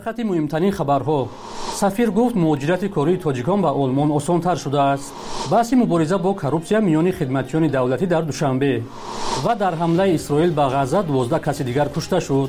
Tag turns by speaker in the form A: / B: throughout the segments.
A: خطی مهمترین خبرها. سفیر گفت مهاجرت کاری تاجیکان به آلمان آسان‌تر شده است. بحث مبارزه با کروپسیا میان خدمتیان دولتی در دوشنبه و در حمله اسرائیل به غزه 12 کس دیگر کشته شد.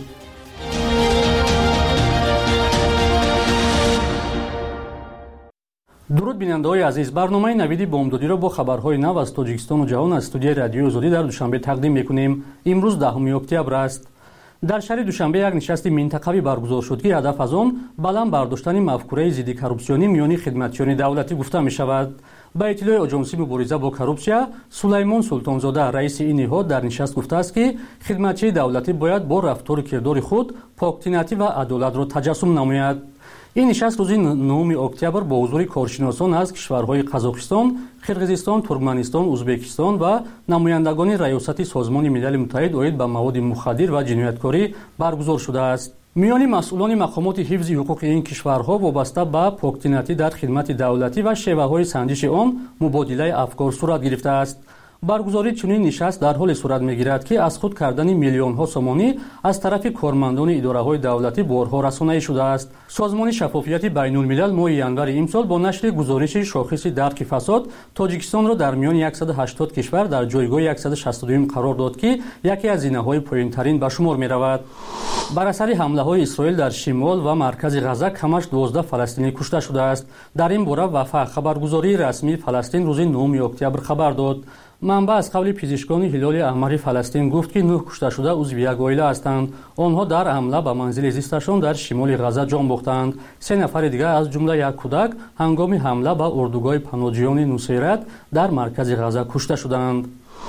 A: درود بیننده‌های عزیز، برنامه نویدی بامدادی را با خبرهای نو از تاجیکستان و جهان از استودیوی رادیوی آزادی در دوشنبه تقدیم می‌کنیم. امروز 10 اکتبر است. در شهر دوشنبه یک نشست منطقوی برگزار شد که هدف از آن بلند برداشتن مفکوره ضد کروپسیونی میان خدمتیان دولتی گفته می شود. با اطلاع آژانسی مبارزه با کروپسیا، سلیمان سلطانزاده رئیس این نهاد در نشست گفته است که خدمتچی دولتی باید با رفتار و کردار خود پاک‌طینتی و عدالت را تجسم نماید. این نشست روز 9 اکتبر با حضور کارشناسان از کشورهای قزاقستان، قرقیزستان، ترکمنستان، ازبکستان و نمایندگان ریاست سازمان ملل متحد اوید به مواد مخدر و جنایتکاری برگزار شده است. میان مسئولان مقامات حفظ حقوق این کشورها وابسته به پاک‌طینتی در خدمت دولتی و شیوه‌های سنجش آن مبادله افکار صورت گرفته است. برگزاری چنین نشست در حال صورت می‌گیرد که از خود کردن میلیون‌ها سومانی از طرف کارمندان اداره‌های دولتی بارها رسانه‌ای شده است. سازمان شفافیت بین‌الملل ماه ینور امسال با نشر گزارش شاخص درک فساد تاجیکستان را در میان 180 کشور در جایگاه 162 قرار داد که یکی از زینه‌های پایین‌ترین به شمار می‌رود. بر اثر حمله‌های اسرائیل در شمال و مرکز غزه کمش 12 فلسطینی کشته شده است. در این باره وفا خبرگزاری رسمی فلسطین روز 9 اکتبر خبر داد. منبع از قبل پزشکان هلال احمر فلسطین گفت که 9 کشته شده عضو یک عائله هستند. آنها در حمله به منزل زیستشان در شمال غزه جان باختند. 3 نفر دیگر از جمله یک کودک هنگام حمله به اردوگاه پناهجویان نصیرت در مرکز غزه کشته شدند.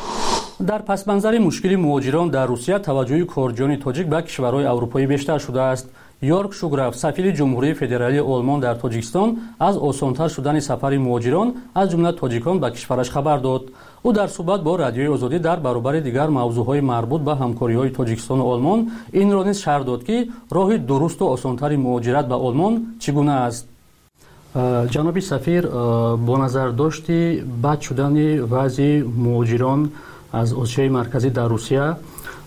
A: در پس‌منظر مشکل مهاجران در روسیه توجه کارجویان تاجیک به کشورهای اروپایی بیشتر شده است. یورک شوگراف، سفیر جمهوری فدرالی آلمان در تاجیکستان، از آسان‌تر شدن سفر مهاجران از جمله تاجیکان به کشورش خبر داد. او در صحبت با رادیوی آزادی در برابر دیگر موضوعهای مربوط به همکاری‌های تاجیکستان و آلمان این را نیز شرح داد که راه درست و آسان‌تر مهاجرت به آلمان چگونه است. جناب سفیر، با نظر داشتی بد شدن وضع مهاجران از آسیای مرکزی در روسیه،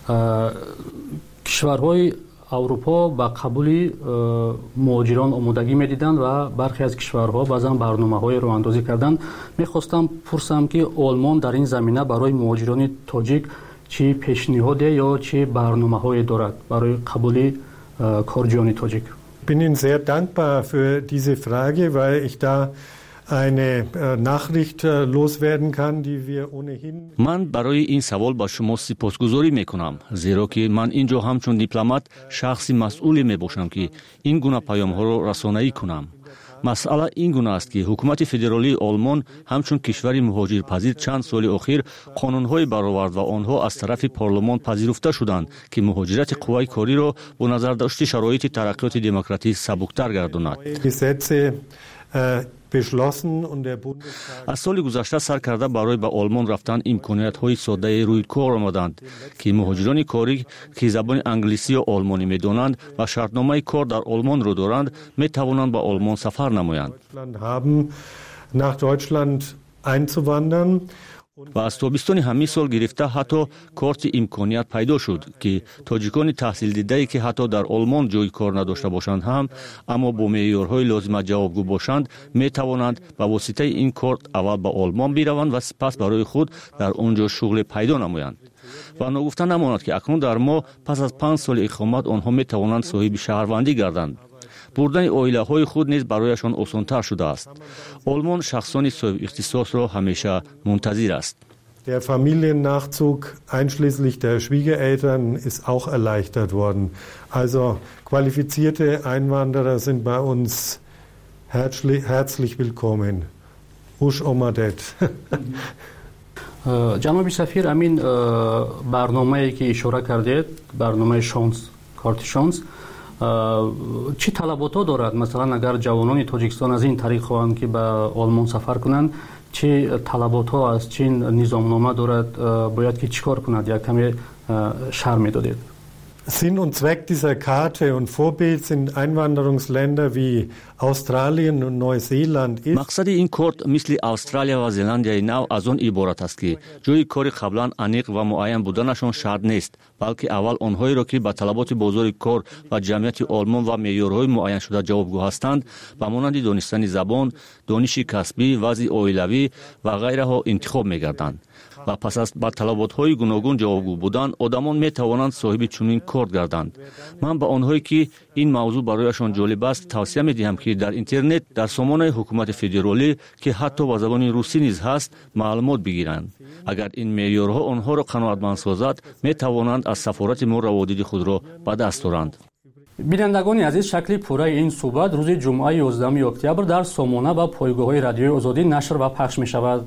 A: کشورهای اروپا با قبول مهاجران آمادگی می‌دیدند و برخی از کشورها بعضا برنامه‌های راه اندازی کردند. می‌خواستم پرسم که آلمان در این زمینه برای مهاجران تاجیک چه پیشنهاد یا چه برنامه‌هایی دارد برای قبول کارجویان تاجیک؟
B: Ich bin Ihnen sehr dankbar für diese Frage, weil ich da eine Nachricht loswerden kann, die wir ohnehin.
C: من برای این سوال با شما سپاسگزاری میکنم، زیرا که من اینجا همچون دیپلمات شخصی مسئولی میباشم که این گونه پیام‌ها را رسانه‌ای کنم. مسئله این گونه است که حکومت فدرالی آلمان همچون کشوری مهاجرپذیر چند سال اخیر قانون‌های برآورد و آنها از طرف پارلمان پذیرفته شدند که مهاجرت قوای کاری را با نظر داشت شرایط ترقیات دموکراتیک سبکتر گرداند. از سال گذشته سر کرده برای به آلمان رفتن امکانیت‌های ساده روی کار آمدند که مهاجران کاری که زبان انگلیسی و آلمانی می‌دانند و شرطنامه کار در آلمان را دارند می‌توانند به آلمان سفر نمایند. و از تابستان همین سال گرفته حتی کارت امکانیت پیدا شد که تاجیکان تحصیل دیده که حتی در آلمان جای کار نداشته باشند هم اما با معیارهای لازم جوابگو باشند می توانند به واسطه این کارت اول به آلمان بروند و سپس برای خود در آنجا شغل پیدا نمایند. و نگفته نماند که اکنون در ما پس از 5 سال اقامت آنها می توانند صاحب شهروندی گردند. بردن عائله‌های خود نیز برایشان آسان‌تر شده است. آلمان شخصان صاحب اختصاص را همیشه منتظر است.
B: Der Familiennachzug einschließlich der Schwiegereltern ist auch erleichtert worden. Also qualifizierte Einwanderer sind bei uns herzlich willkommen. Ush omadet.
A: جناب سفیر، امین برنامه‌ای که اشاره کردید، برنامه شانس، کارت شانس، چی طلبات ها دارد؟ مثلا اگر جوانان تاجیکستان از این طریق خواهند که به آلمان سفر کنند، چه طلبات ها از چین نظامنامه دارد؟ باید که چیکار کند؟ یک کمی شرح میدادید.
B: Sinn und Zweck dieser Karte und Vorbild sind Einwanderungsländer wie Australien und Neuseeland ist.
C: مقصد این کارت مثل استرالیا و زلندیای نو از آن عبارت است که جای کاری قبلا انیق و معین بودنشان شرط نیست، بلکه اول آنهایی را که به طلبات بازار کار و جمعیت آلمان و معیارهای معین شده جوابگو هستند به مانند دانستن زبان، دانش کسبی، وضع عائلوی و غیره ها انتخاب می‌گردند. و پس از با طلبات‌های گوناگون جوابگو بودن آدمان می‌توانند صاحب چنین کارت گردند. من به آنهایی که این موضوع برایشان جالب است توصیه می‌دهم که در اینترنت در سامانه حکومت فدرالی که حتی به زبان روسی نیز هست معلومات بگیرند. اگر این معیارها آنها را قناعتمند سازد می‌توانند از سفارت ما روابط خود را به دست آورند.
A: بینندگان عزیز، شکل پوره این صحبت روز جمعه 11 اکتبر در سامانه و پایگاه‌های رادیوی آزادی نشر و پخش می‌شود.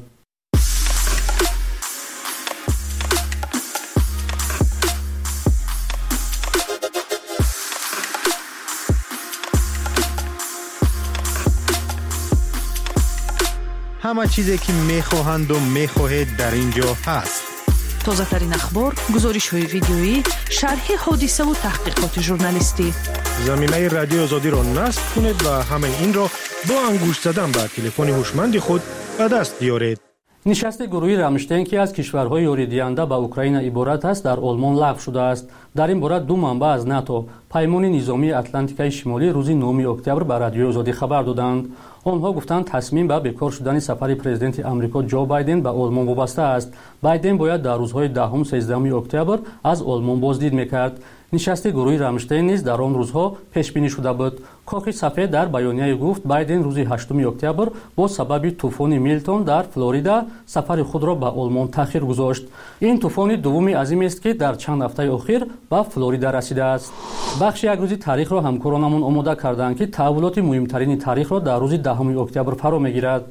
D: همه چیزی که میخواهند و میخواهید در اینجا هست.
E: تازه ترین اخبار، گزارش های ویدیویی، شرح حادثه و تحقیقات ژورنالیستی.
D: زمینه رادیو آزادی را نصب کنید و همه این را با انگشت زدن به تلفن هوشمند خود به دست بیارید.
A: نشست گروهی رامشتین که از کشورهای یوریدینده به اوکراین عبارت است در آلمان لغو شده است. در این باره دو منبع از ناتو پیمان نظامی اتلانتیکای شمالی روز 9 اکتبر به رادیو آزادی خبر دادند. آنها گفتند تصمیم به بیکار شدن سفر پرزیدنت آمریکا جو بایدن به آلمان وابسته است. بایدن باید در روزهای 10 13 اکتبر از آلمان بازدید میکرد. نشست گروهی رامشتین نیز در آن روزها پیش بینی شده بود. کاخ سفید در بیانیه گفت بایدن روز 8 اکتبر با سبب طوفان میلتون در فلوریدا سفر خود را به آلمان تأخیر گذاشت. این طوفان دومی عظیم است که در چند هفته اخیر به فلوریدا رسیده است. بخش یک روزی تاریخ را همکارانمون آماده کردند که تحولات مهمترین تاریخ را در روز 10 اکتبر فرا میگیرد.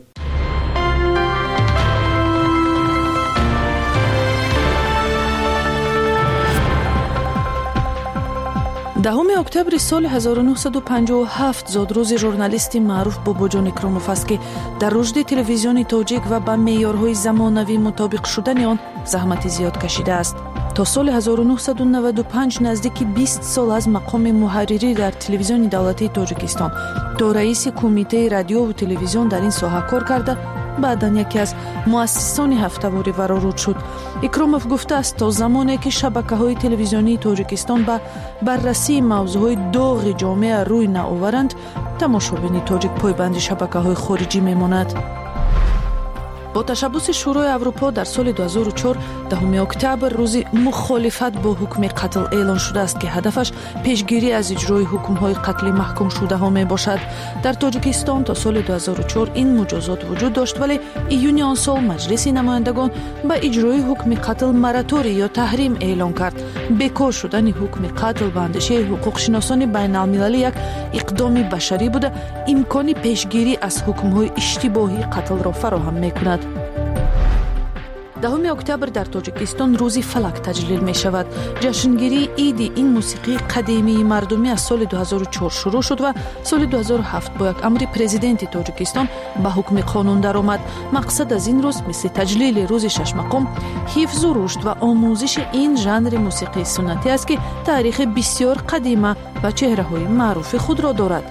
E: 10 اکتبر سال 1957 زاد روز ژورنالیست معروف باباجان اکراموف است که در رشد تلویزیون تاجیک و با معیارهای زمانوی مطابق شدن آن زحمت زیاد کشیده است. تا سال 1995 نزدیک 20 سال از مقام محرری در تلویزیون دولتی تاجیکستان تا رئیس کمیته رادیو و تلویزیون در این ساحه کار کرده. بعداً یکی از مؤسسان هفته‌واری ورارود شد. اکراموف گفته است تا زمانی که شبکه‌های تلویزیونی تاجیکستان به بررسی موضوعهای داغ جامعه روی نآورند، تماشابین تاجیک پایبند شبکه‌های خارجی میماند. با تشبث شورای اروپا در سال 2004 10 اکتبر روز مخالفت با حکم قتل اعلان شده است که هدفش پیشگیری از اجرای حکم‌های قتل محکوم شده ها می باشد. در تاجیکستان تا سال 2004 این مجازات وجود داشت، ولی ایونی آن سال مجلس نمایندگان به اجرای حکم قتل مراتوری یا تحریم اعلان کرد. بیکار شدن حکم قتل به اندیشه حقوق شناسان بین المللی یک اقدام بشری بوده، امکان پیشگیری از حکم‌های اشتباهی قتل را فراهم می‌کند. 10 اکتبر در تاجیکستان روزی فلک تجلیل می شود. جشنگیری عید این موسیقی قدیمی مردمی از سال 2004 شروع شد و سال 2007 با یک امر پرزیدنت تاجیکستان به حکم قانون درآمد. مقصد از این روز مثل تجلیل روز شش مقام حفظ و رشد و آموزش این ژانر موسیقی سنتی است که تاریخ بسیار قدیمی و چهره‌های معروف خود را دارد.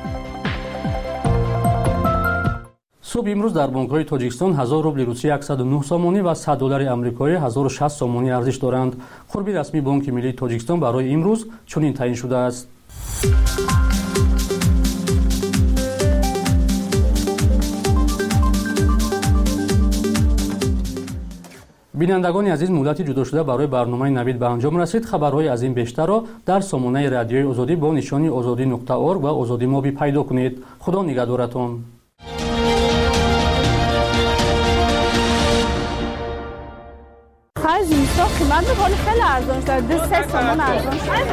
A: صبح امروز در بانک‌های تاجیکستان 1000 روبل روسی 109 سامانی و 100 دلار آمریکایی 1060 سامانی ارزش دارند. خوربی رسمی بانک ملی تاجیکستان برای امروز چنین تعیین شده است. بینندگان عزیز، مدتی جدا شده برای برنامه نوید به انجام رسید. خبرهای از این بیشتر را در سامانه رادیوی آزادی با نشانی azadi.org و آزادی موبی پیدا کنید. خدا نگهدارتان.
F: از اینستا قیمت بخواد خیلی ارزان شده، 3 سامان ارزان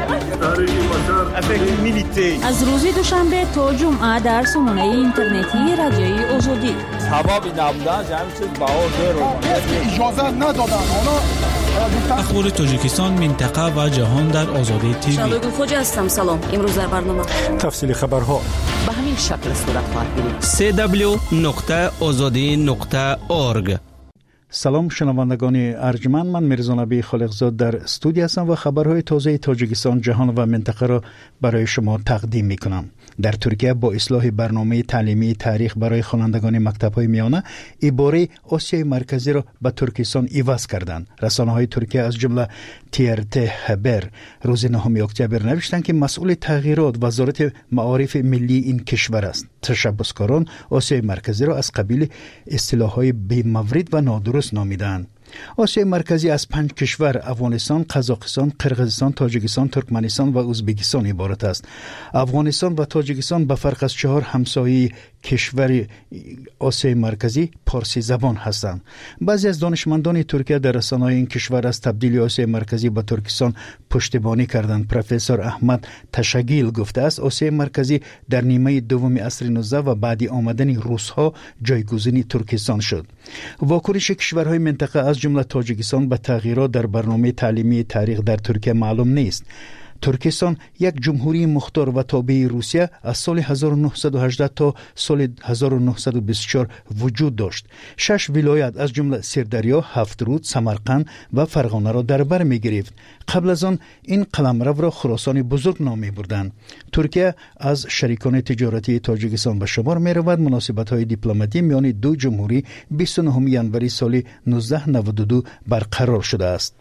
F: شده.
G: از روز دوشنبه تا جمعه در سامانه اینترنتی رادیوی آزادی.
H: سببی نبودن جمعی چیز بها
I: اجازه ندادن.
J: اخبار تاجیکستان، منطقه و جهان در آزادی تیوی.
K: شادو خوجا هستم. سلام. امروز در برنامه
D: تفصیل خبرها
K: به همین شکل صورت خواهد گرفت.
J: www.azadi.org
L: سلام شنوندگان ارجمند، من میرزا نبی خالقزاد در استودیو هستم و خبرهای تازه تاجیکستان، جهان و منطقه را برای شما تقدیم میکنم. در ترکیه با اصلاح برنامه تعلیمی تاریخ برای خوانندگان مکتب‌های میانه عباره آسیای مرکزی را به ترکستان عوض کردند. رسانه‌های ترکیه از جمله TRT خبر روز 9 اکتبر نوشتند که مسئول تغییرات وزارت معارف ملی این کشور است. تشبثکاران آسیای مرکزی را از قبیل اصطلاح‌های بی‌مورد و نادرست نامیدند. آسیای مرکزی از 5 کشور افغانستان، قزاقستان، قرقیزستان، تاجیکستان، ترکمنستان و ازبکستان عبارت است. افغانستان و تاجیکستان به فرق از 4 همسایه کشور آسیای مرکزی پارسی زبان هستند. بعضی از دانشمندان ترکیه در رسانه‌های این کشور از تبدیل آسیای مرکزی به ترکستان پشتیبانی کردند. پروفسور احمد تشگیل گفته است آسیای مرکزی در نیمه دوم عصر 19 و بعد آمدن روس‌ها جایگزین ترکستان شد. واکنش کشورهای منطقه از جمله تاجیکستان به تغییرات در برنامه تعلیمی تاریخ در ترکیه معلوم نیست. ترکستان یک جمهوری مختار و تابع روسیه از سال 1918 تا سال 1924 وجود داشت. 6 ولایت از جمله سردریا، هفترود، سمرقند و فرغانه را در بر می گرفت. قبل از آن این قلمرو را خراسان بزرگ نام می بردند. ترکیه از شریکان تجارتی تاجیکستان به شمار می رود. مناسبت های دیپلماتی میان دو جمهوری 29 ژانویه سال 1992 برقرار شده است.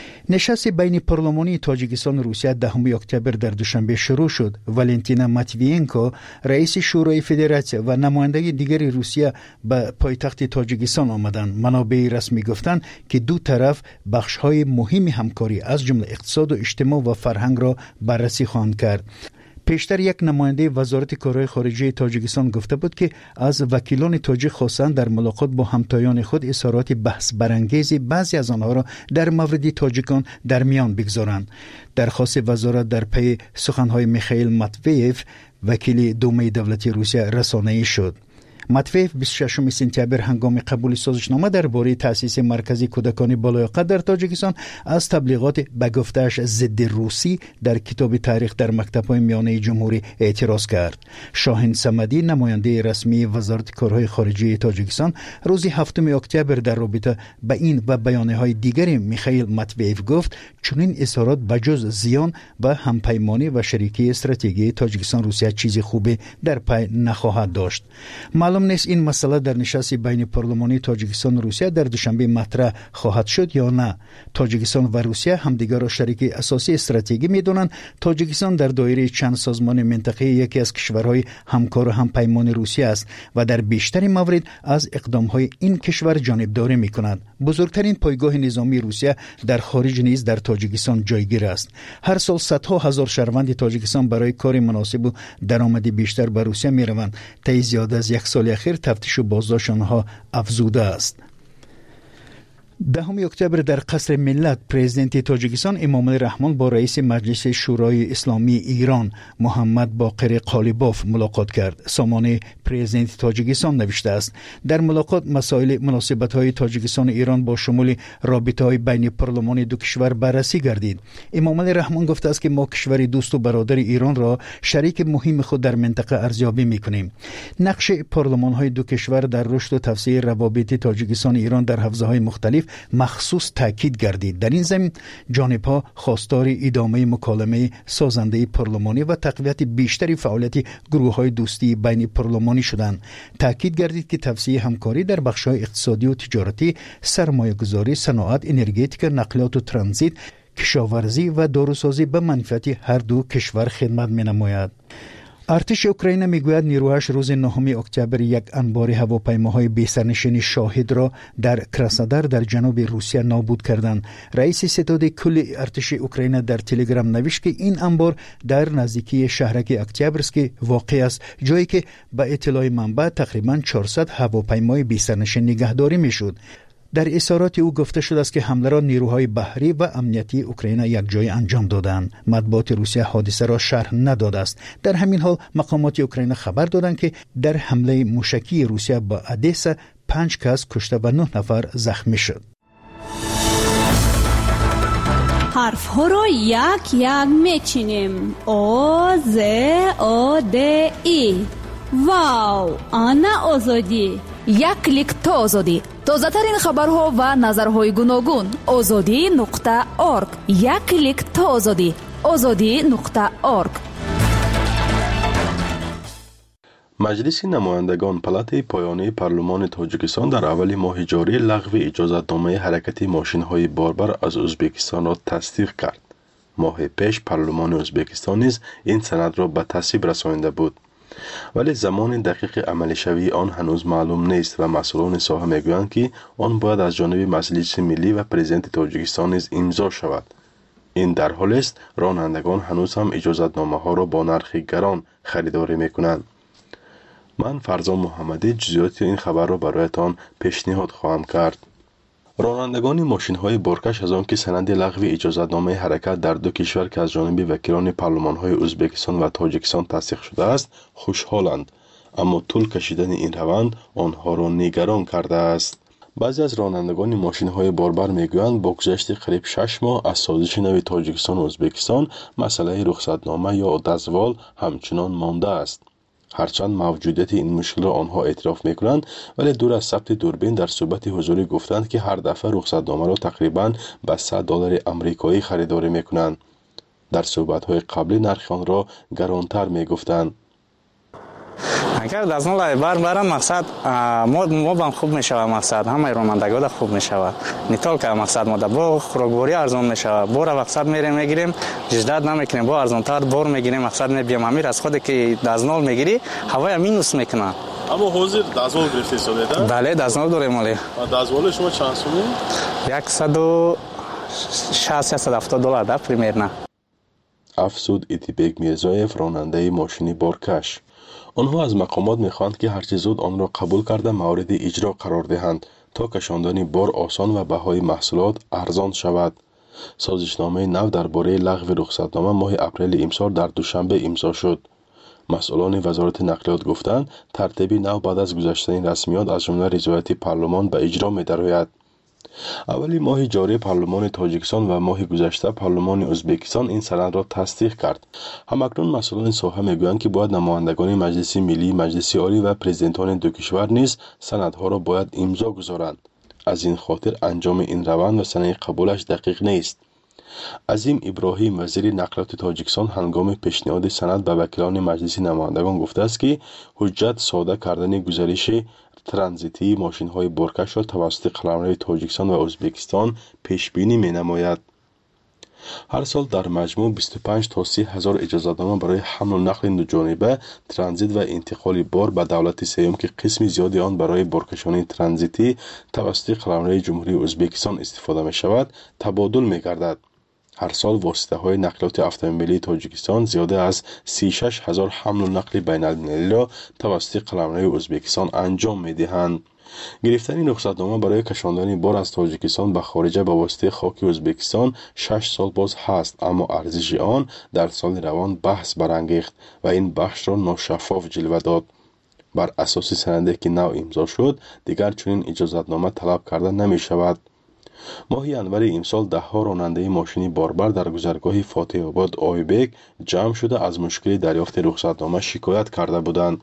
L: نشست بین پارلمانی تاجیکستان و روسیه 10 اکتبر در دوشنبه شروع شد. والنتینا ماتویینکو رئیس شورای فدراسیون و نماینده دیگر روسیه به پایتخت تاجیکستان آمدند. منابع رسمی گفتند که دو طرف بخش‌های مهم همکاری از جمله اقتصاد و اجتماع و فرهنگ را بررسی خواهند کرد. پیشتر یک نماینده وزارت کارهای خارجه تاجیکستان گفته بود که از وکیلان تاجیک خواستند در ملاقات با همتایان خود اظهارات بحث برانگیز بعضی از آنها را در مورد تاجیکان در میان بگذارند. درخواست وزارت در پی سخنهای میخائیل ماتویف وکیل دومه دولتی روسیه رسانه‌ای شد. ماتویف 26 سپتامبر هنگام قبول سازشنامه درباره تأسیس مرکزی کودکان بالایقت در تاجیکستان از تبلیغات به گفته‌اش ضد روسی در کتاب تاریخ در مکتب‌های میانه جمهوری اعتراض کرد. شاهین صمدی نماینده رسمی وزارت کارهای خارجه تاجیکستان روز 7 اکتبر در رابطه با این و بیانیه‌های دیگر میخائیل ماتویف گفت چنین اظهارات بجز زیان و همپیمانی و شریکی استراتژی تاجیکستان روسیه چیز خوبی در پی نخواهد داشت. معلوم نیست این مسئله در نشست بین پارلمانی تاجیکستان و روسیه در دوشنبه مطرح خواهد شد یا نه. تاجیکستان و روسیه همدیگر را شریک اساسی استراتژی می‌دانند. تاجیکستان در دایره چند سازمان منطقه‌ای یکی از کشورهای همکار و همپیمان روسیه است و در بیشتر موارد از اقدام‌های این کشور جانبداری می‌کند. بزرگترین پایگاه نظامی روسیه در خارج نیز در تاجیکستان جایگیر است. هر سال صدها هزار شهروند تاجیکستان برای کار مناسب و درآمد بیشتر به روسیه می‌روند. طی زیاد از یک سال اخیر تفتیش و بازداشت آنها افزوده است. 10 اکتبر در قصر ملت پرزیدنت تاجیکستان امامعلی رحمان با رئیس مجلس شورای اسلامی ایران محمد باقر قالیباف ملاقات کرد. سامانه پرزیدنت تاجیکستان نوشته است در ملاقات مسائل مناسبت‌های تاجیکستان و ایران با شمول رابطه‌های بین پارلمان دو کشور بررسی گردید. امامعلی رحمان گفته است که ما کشور دوست و برادر ایران را شریک مهم خود در منطقه ارزیابی می‌کنیم. نقش پارلمان‌های دو کشور در رشد و توسعه روابط تاجیکستان و ایران در حوزه‌های مختلف مخصوص تاکید گردید. در این زمین جانب‌ها خواستار ادامه مکالمه سازنده پارلمانی و تقویت بیشتری فعالیت گروه‌های دوستی بین پارلمانی شدند. تاکید گردید که توسعه همکاری در بخش‌های اقتصادی و تجارتی، سرمایه‌گذاری، صنعت، انرژتیک، نقلیات و ترانزیت، کشاورزی و داروسازی به منفعت هر دو کشور خدمت می‌نماید. ارتش اوکراین میگوید نیروهاش روز 9 اکتبر یک انبار هواپیماهای بی‌سرنشین شاهد را در کراسنودار در جنوب روسیه نابود کردند. رئیس ستاد کل ارتش اوکراین در تلگرام نوشت که این انبار در نزدیکی شهرک اکتبرسک واقع است، جایی که به اطلاع منبع تقریباً 400 هواپیمای بی‌سرنشین نگهداری میشد. در اظهارات او گفته شده است که حمله را نیروهای بحری و امنیتی اوکراین یک جای انجام دادند. مطبوعات روسیه حادثه را شرح نداده است. در همین حال مقامات اوکراین خبر دادند که در حمله موشکی روسیه با ادسا 5 کس کشته و 9 نفر زخمی شد.
G: حرف ها را یک یک میچینیم. او ز او د ای. واو، آنا آزادی. یک کلیک تا آزادی. تازه ترین خبرها و نظرهای گوناگون. azadi.org. یک کلیک تا آزادی. azadi.org.
M: مجلس نمایندگان پلات پایانی پارلمان تاجیکستان در اول ماه جاری لغو اجازتنامه حرکت ماشین‌های باربر از ازبکستان را تصدیق کرد. ماه پیش پارلمان ازبکستان نیز این سند را به تصویب رسانیده بود. ولی زمان دقیق عملی شوی آن هنوز معلوم نیست و مسئولان ساحه میگویند که آن باید از جانب مجلس ملی و پرزیدنت تاجیکستان نیز امضا شود. این در حالی است رانندگان هنوز هم اجازتنامه ها را با نرخ گران خریداری میکنند. من فرزان محمدی جزئیات این خبر را برایتان پیشنهاد خواهم کرد. رانندگان ماشین های بارکش از آنکه سند لغو اجازتنامه حرکت در دو کشور که از جانب وکیلان پارلمان های ازبکستان و تاجیکستان تصدیق شده است خوشحالند، اما طول کشیدن این روند آنها را نگران کرده است. بعضی از رانندگان ماشین های باربر میگویند با گذشت قریب 6 ماه از سازش نو تاجیکستان و ازبکستان مسئله رخصتنامه یا دزوال همچنان مانده است. هرچند موجودیت این مشکل را آنها اعتراف میکنند، ولی دور از ثبت دوربین در صحبت حضوری گفتند که هر دفعه رخصتنامه را تقریباً به $100 آمریکایی خریداری میکنند. در صحبت‌های قبلی نرخ آن را گرانتر میگفتند.
N: اگر دزمال بار مقصد ما بام خوب میشود، مقصد همه رانندگان خوب میشود. نیتال که مقصد ما با خوراکبری ارزان میشود. بار مقصد میگیریم جدید نمیکنیم، با ارزانتر بار میگیریم، مقصد میبیم امیر از خود که دزمال میگیری هوای مینوس میکنه.
O: اما حاضر دزمال گرفتی ساده؟
N: بله دزمال داریم مالی.
O: دزمال شما چند سومه؟
N: $160-170 ده پریمیرنا.
M: افسود ایتیبک میرزایف راننده ماشین بارکش. آنها از مقامات میخواهند که هرچه زود آن را قبول کرده مورد اجرا قرار دهند تا کشاندن بار آسان و بهای محصولات ارزان شود. سازشنامه نو درباره لغو رخصتنامه ماه اپریل امسال در دوشنبه امضا شد. مسئولان وزارت نقلیات گفتند ترتیب نو بعد از گذشتن رسمیات از جمله رضایت پارلمان به اجرا می‌دراید. اولی ماه جاری پارلمان تاجیکستان و ماه گذشته پارلمان ازبکستان این سند را تصدیق کرد. همکنون مسئولان ساحه میگویند که باید نمایندگان مجلس ملی، مجلس عالی و پرزیدنتان دو کشور نیز سندها را باید امضا گذارند. از این خاطر انجام این روند و سند قبولش دقیق نیست. عظیم ابراهیم وزیر نقلیات تاجیکستان هنگام پیشنهاد سند به وکیلان مجلس نمایندگان گفته است که حجت ساده کردن گزارش ترانزیتی ماشین های بارکش را توسط قلمرو تاجیکستان و ازبکستان پیش بینی می نماید. هر سال در مجموع 25 تا 30 هزار اجازتنامه برای حمل و نقل دوجانبه، ترانزیت و انتقال بار به دولت سوم که قسم زیادی آن برای بارکشانی ترانزیتی توسط قلمرو جمهوری ازبکستان استفاده می شود، تبادل می گردد. هر سال واسطه های نقلیات اتومبیلی تاجیکستان زیاده از 36 هزار حمل و نقل بین المللی را توسط قلمرو ازبکستان انجام می دهند. گرفتن رخصتنامه برای کشاندن بار از تاجیکستان به خارج به واسطه خاک ازبکستان 6 سال باز هست، اما ارزش آن در سال روان بحث برانگیخت و این بخش را ناشفاف جلوه داد. بر اساس سندی که نو امضا شد دیگر چنین اجازتنامه طلب کرده نمی شود. ماه انور امسال ده ها راننده ماشین باربر در گذرگاه فاتح آباد آیبک جمع شده از مشکل دریافت رخصتنامه شکایت کرده بودند.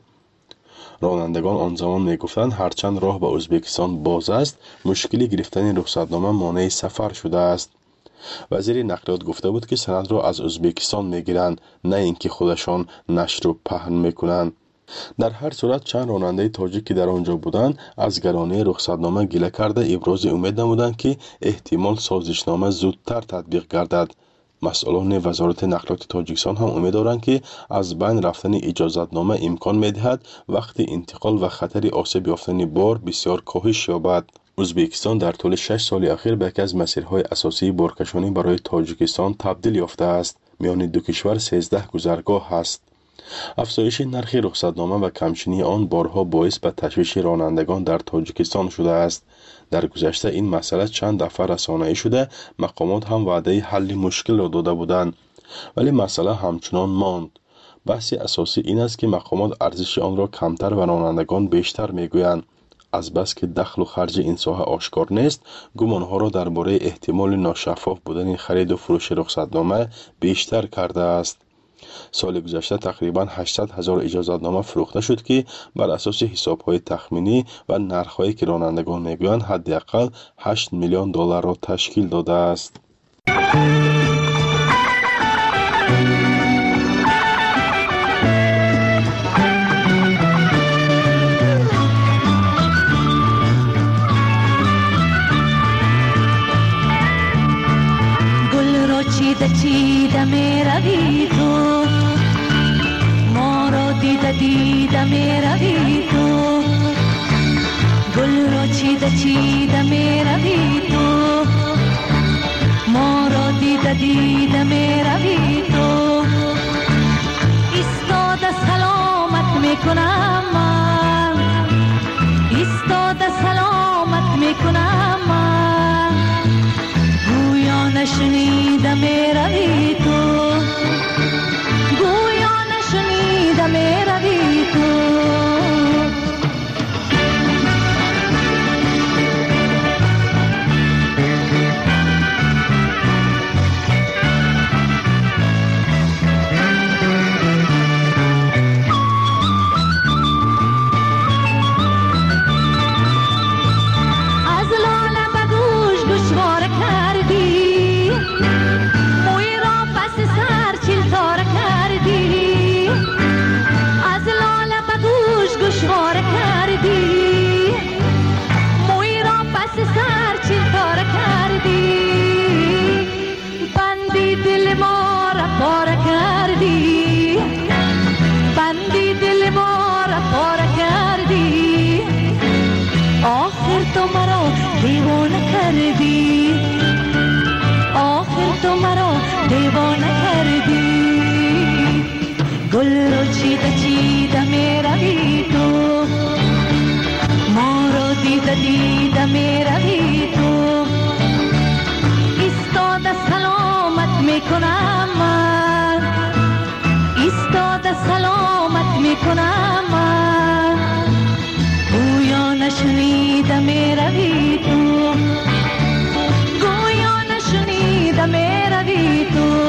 M: رانندگان آن زمان میگفتند هرچند راه به ازبکستان باز است، مشکلی گرفتن رخصتنامه مانع سفر شده است. وزیر نقلیات گفته بود که سند را از ازبکستان میگیرند، نه اینکه خودشان نشر و پهن میکنند. در هر صورت چند راننده تاجیک که در آنجا بودند از گرانی رخصتنامه گله کرده ابراز امید نمودند که احتمال سازشنامه زودتر تطبیق گردد. مسئولان وزارت نقلیات تاجیکستان هم امید دارند که از بین رفتن اجازتنامه امکان می‌دهد وقتی انتقال و خطر آسیب یافتن بار بسیار کاهش یابد. ازبکستان در طول 6 سال اخیر به یکی از مسیرهای اساسی بارکشانی برای تاجیکستان تبدیل یافته است. میان دو کشور 13 گذرگاه است. افزایش نرخ رخصتنامه و کمچینی آن بارها باعث به تشویش رانندگان در تاجیکستان شده است. در گذشته این مسئله چند دفعه رسانه‌ای شده، مقامات هم وعده حل مشکل را داده بودند، ولی مسئله همچنان ماند. بحث اساسی این است که مقامات ارزش آن را کمتر و رانندگان بیشتر میگویند. از بس که دخل و خرج این ساحه آشکار نیست، گمانها را درباره احتمال ناشفاف بودن خرید و فروش رخصتنامه بیشتر کرده است. سال گذشته تقریبا 800,000 اجازتنامه فروخته شد که بر اساس حساب‌های تخمینی و نرخ‌هایی که رانندگان میگویند حداقل 8 میلیون دلار را تشکیل داده است.
P: چیده می روی تو، ما را دیده می روی تو، گل را چیده می روی تو، ما را دیده می روی تو. ایستاده سلامت می کنم من، ایستاده سلامت می کنم من، گویا نشنیده می روی تو، گویا نشنیده می روی تو. گل رو چیده می روی تو، ما رو دیده می روی تو. ایستاده سلامت می کنم من، ایستاده سلامت می کنم من، گویا نشنیده می روی تو، گویا نشنیده می روی تو.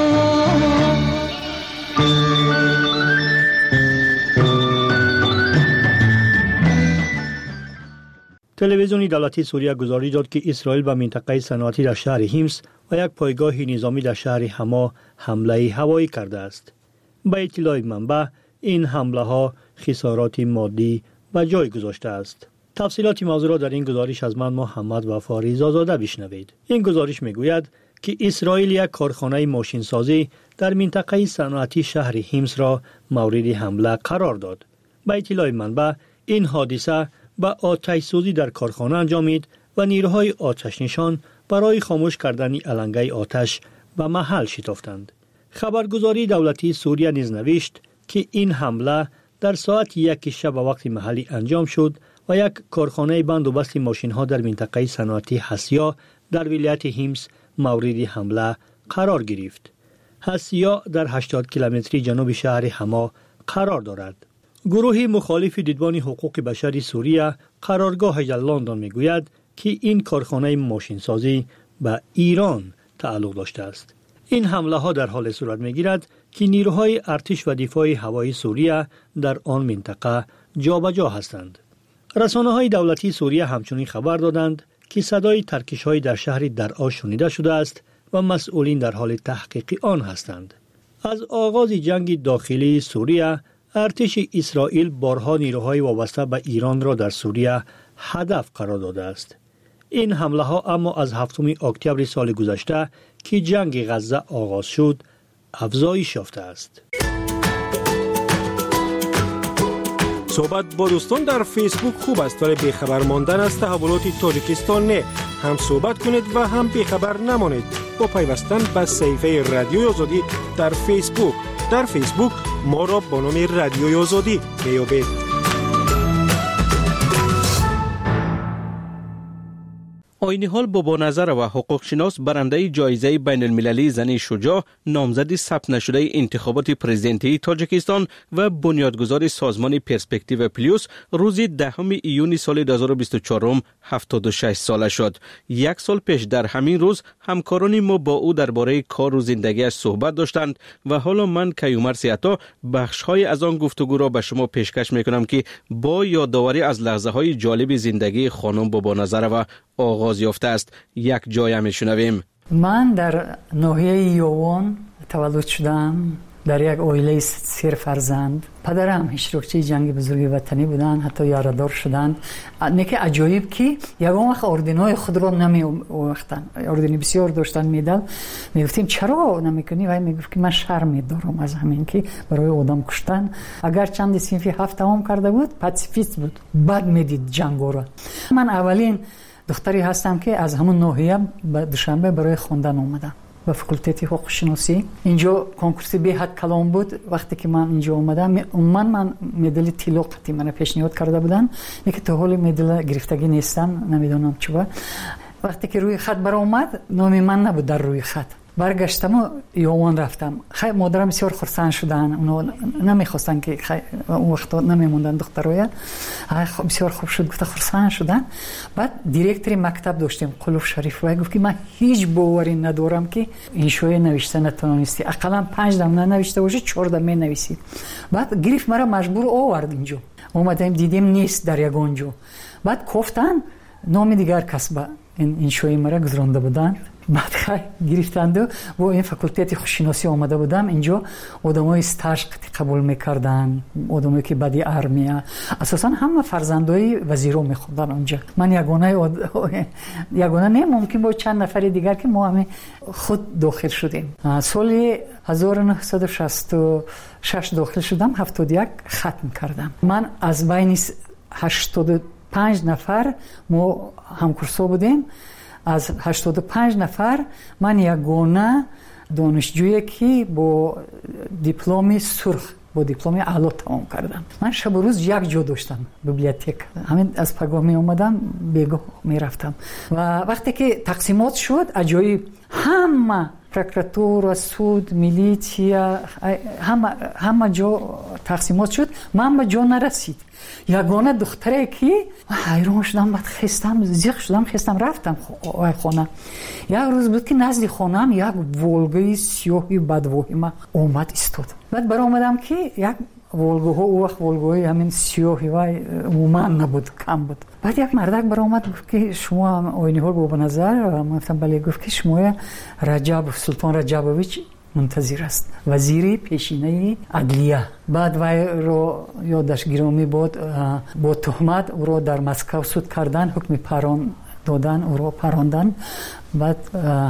Q: تلویزیون دولتی سوریه گزارش داد که اسرائیل به منطقه صنعتی در شهر حمص و یک پایگاه نظامی در شهر حما حمله هوایی کرده است. به اطلاع منبع این حمله ها خسارات مادی و جای گذاشته است. تفصیلات موضوع را در این گزارش از من محمد وفا رضازاده بشنوید. این گزارش میگوید که اسرائیل یک کارخانه ماشین سازی در منطقه صنعتی شهر حمص را مورد حمله قرار داد. به اطلاع منبع این حادثه با آتش سوزی در کارخانه انجامید و نیروهای آتش نشان برای خاموش کردن علنگه آتش به محل شتافتند. خبرگزاری دولتی سوریه نیز نوشت که این حمله در ساعت 1 شب وقت محلی انجام شد و یک کارخانه بندوبست ماشین ها در منطقه صنعتی حسیا در ولایت حمص مورد حمله قرار گرفت. حسیا در 80 کیلومتری جنوب شهر حما قرار دارد. گروه مخالف دیدبان حقوق بشر سوریه قرارگاهش در لندن میگوید که این کارخانه ماشین سازی به ایران تعلق داشته است. این حمله ها در حال صورت میگیرد که نیروهای ارتش و دفاع هوایی سوریه در آن منطقه جابجا هستند. رسانه های دولتی سوریه همچنین خبر دادند که صدای ترکش های در شهر درعا شنیده شده است و مسئولین در حال تحقیق آن هستند. از آغاز جنگ داخلی سوریه ارتش اسرائیل بارها نیروهای وابسته به ایران را در سوریه هدف قرار داده است. این حمله ها اما از 7 اکتبر سال گذشته که جنگ غزه آغاز شد افزایش یافته است.
D: صحبت با دوستان در فیسبوک خوب است ولی بیخبر ماندن از تحولات تاجیکستان نه. هم صحبت کنید و هم بیخبر نمانید با پیوستن به صفحه رادیوی آزادی در فیسبوک. در فیسبوک ما را با نام رادیوی آزادی بیابید.
R: آینی‌حال بابانظر و حقوق شناس برنده جایزه بین المللی زنی شجاع، نامزد ثبت نشده انتخابات پرزیدنتی تاجیکستان و بنیادگذار سازمان پرسپکتیو پلیوس روز 10 ایون سال 2024 76 ساله شد. یک سال پیش در همین روز همکاران ما با او درباره کار و زندگیش صحبت داشتند و حالا من کیومر سیاتا بخش‌های از آن گفتگو را به شما پیشکش می‌کنم که با یادآوری از لحظه‌های جالب زندگی خانم بابانظر و آغاز یافته است یک جای میشنویم.
S: من در ناحیه یوان تولد شدم، در یک عائله 3 فرزند. پدرم اشتراکچی جنگ بزرگ وطنی بودن، حتی یاردار شدند. نکته عجایب که یگان وقت اردنای خود را نمی‌آوختن. اردنی بسیار داشتن میدل. میگفتیم چرا نمیکنی؟ و میگفت که من شرم دارم از همین که برای آدم کشتن. اگر چند صنفی 7 تمام کرده بود پاسیفیست بود، بعد میدید جنگو را. من اولین دختری هستم که از همون ناحیه به دوشنبه برای خواندن اومدم به فاکولته حقوق شناسی. اینجا کنکورس به حد کلام بود. وقتی که من اینجا اومدم من مدل طلا قطعی من پیشنهاد کرده بودن، اینکه تا حال مدل گرفتگی نیستم، نمیدونم چرا. وقتی که روی خط برآمد نام من نبود در روی خط. برگشتم و یوان رفتم. خیلی مادرم بسیار خرسند شدن. اونا نمیخواستن که اون وقت نمیموندن دخترای. بسیار خوب شد، گفت خرسند شدن. بعد دیرکتور مکتب داشتیم قلوف شریف و گفت که من هیچ باوری ندارم که این شوی نوشته نتونستی. اقلا 5 دم ننوشته باشی 4 دم می‌نویسی. بعد گرفت مرا مجبور آورد اینجا. اومدیم دیدیم نیست در یگان جا. بعد گفتن نام دیگر کسب این شوی مرا گذرانده بودن. بعد گرفتند و این فاکولته خوششناسی آمده بودم. اینجا آدمای استاژ قبول میکردن، آدمایی که بعدی ارمیا، اساسا همه فرزندای وزیرو میخوندن اونجا. من یگانه نه، ممکن با چند نفر دیگر که ما هم خود داخل شدیم. سال 1966 داخل شدم، 71 ختم کردم. من از بین 85 نفر ما همکورسا بودیم. از 85 نفر من یگانه دانشجویی که با دیپلم سرخ، با دیپلم اعلی تمام کردم. من شب و روز یک جا داشتم، بیبلیوتک. همین از پگاه می اومدم بیگاه می رفتم. و وقتی که تقسیمات شد عجایب، همه پروکراتور، سود، میلیشیا، همه جا تقسیمات شد، من به جا نرسید. یگانه دختری که حیران شدم، بعد خستم، زیق شدم، خستم رفتم خانه. یک روز بود که نزد خانم یک ولگای سیاهی بدواهمه اومد استاد. بعد برآمدم که یک ولگوها، او وقت ولگوهای همین سیاهی و عموما نبود، کم بود. بعد یک مردک برآمد گفت که شما آینی‌حال بابانظر؟ من گفتم بله. گفت که شما سلطان رجبویچ منتظر است، وزیر پیشینه عدلیه. بعد وی رو یادش گرامی بود، با تهمت او رو در مسکو صد کردن، حکم پران دادن، او رو پراندن. بعد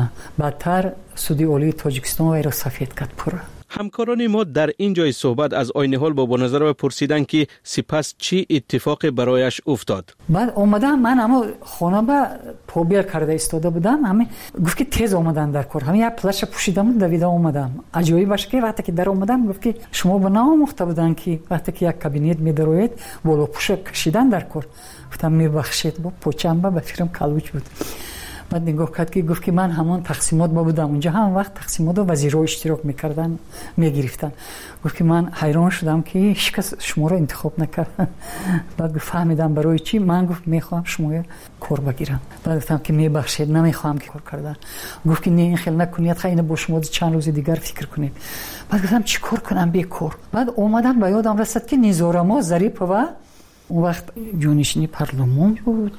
S: بعدتر سودی عالی تاجیکستان وی را سفید کرد پر.
R: همکاران ما در این جای صحبت از آینی‌حال بابانظر و پرسیدن که سپس چی اتفاق برایش افتاد.
S: بعد اومدم، من اما خانه با پوبیل کرده ایستاده بودم. همین گفت که تیز اومدن در کار. همین یک پلاش پوشیدم دویده اومدم. عجایب باشه که وقتی که در اومدم گفت که شما به نامخته بودن که وقتی که یک کابینت می‌دروید بالا پوش کشیدن در کار. گفتم میبخشید، با پوچم به فکرم کلوچ بود. بعد نگاه کرد که گفت که من همان تقسیمات با بودم اونجا، هم وقت تقسیمات و وزیرها اشتراک میکردن، میگرفتن. گفت که من حیران شدم که هیچ کس شما را انتخاب نکرد. بعد گفت فهمیدم برای چی. من گفت میخوام شما کار بگیرم. بعد گفتم که میبخشید نمیخوام که کار کردن. گفت که نه این خیلی نکنید، خیلی با شما چند روز دیگر فکر کنید. بعد گفتم چی کار کنم بیکار. بعد اومدم به یادم رسید که نیزارما ظریف و اون وقت جانشینی پارلمان بود،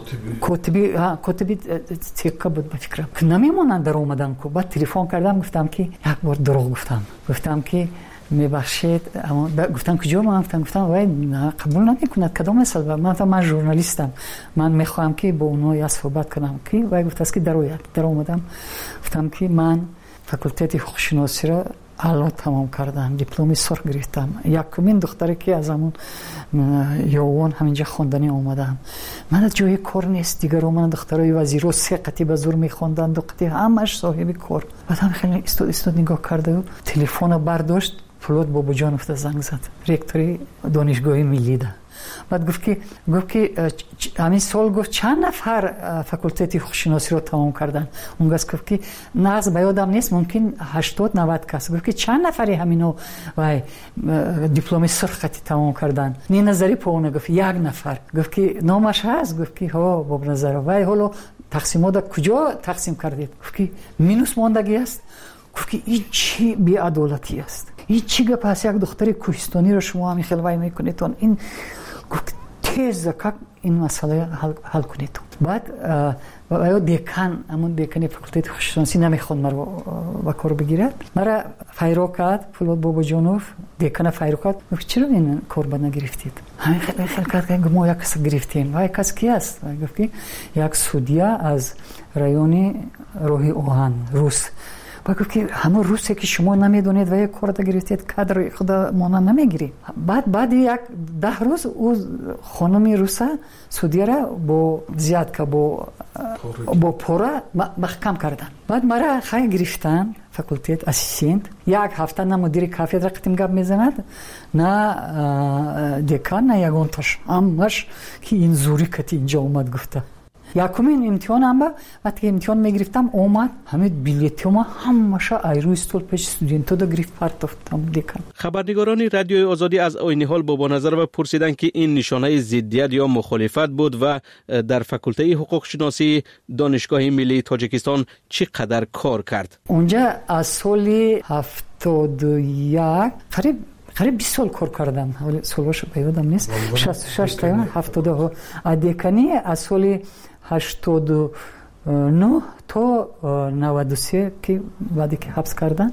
S: کاتبی تیکه بود به فکرم که نمیمونن در اومدن که. بعد تلفن کردم، گفتم که یک بار دروغ گفتم که میبخشید. گفتم کجا؟ گفتم وای نه قبول نمیکنه کدام مثال. من ژورنالیستم، من میخوام که با اونها صحبت کنم. که وای گفت است که در اومدم. گفتم که من فاکولته حقوق شناسی را اعلی تمام کردم، دیپلم سرخ گرفتم. یکمین دختری که از همون یوان همینجا خواندنی اومدم. من از جای کار نیست دیگر. من دخترای وزیرو 3 قطعه به زور میخوندن، 2 قطعه همش صاحب کار. بعد هم خیلی استاد نگاه کرده و تلفن رو برداشت، فلوت بابا جان افته زنگ زد، رکتوری دانشگاه ملی ده. بعد گفت که همین سال گفت چند نفر فاکولته حقوق‌شناسی رو تمام کردن. اون گفت که ناز به یادم نیست، ممکن 80-90 کس. گفت که چند نفری همینو و دیپلم سرختی تمام کردن. نه نظری پونه گفت یک نفر. گفت که نامش هست. گفت که ها با نظر وای حالا تقسیمات کجا تقسیم کردید؟ گفت که مینوس ماندگی است. گفت که این چی بی‌عدالتی است، این چی گپ است؟ یک دختر کوهستانی رو شما همین خیلی وای میکنید این. گفت تیز که این مسئله حل کنید. بعد دیکان، همون دیکانی فاکولته حقوق‌شناسی نمیخواد مرا با کار بگیرد. مرا فایرو کرد فولاد بابا جانوف، دیکان فایرو کرد. گفت چرا این کار بد نگرفتید؟ همین خیلی کرد. ما یک کس گرفتیم. وای کس کی است؟ گفت که یک سودیا از رایون روحی اوهان روس. گفت که همون روسی که شما نمیدونید و یک کار گرفتید کادر خدا مانا نمیگیری. بعد یک 10 روز او خانمی روسا سودیا را با زیاد که با پورا محکم کردن. بعد مرا خیلی گرفتن فاکولته اسیستنت. یک هفته نه مدیر کافدرا قتیم گپ میزند، نه دکان، نه یگانتاش. همش که این زوری کتی اینجا اومد گفته. یکمین امتحانم وقتی امتحان میگرفتم اومد همین بلیطم همش ایرو استول پیش استودنتا دا گرفت پرتافتم دیکن.
R: خبرنگاران رادیوی آزادی از عین حال با نظر و پرسیدن که این نشانه ضدیت یا مخالفت بود و در فاکولته حقوق شناسی دانشگاه ملی تاجیکستان چقدر کار کرد.
S: اونجا از سال 71 قریب 20 سال کار کردم. سالش به یادم نیست. 66 تا 70 ادیکانی از سال 89 تا 93 که بعدی که حبس کردن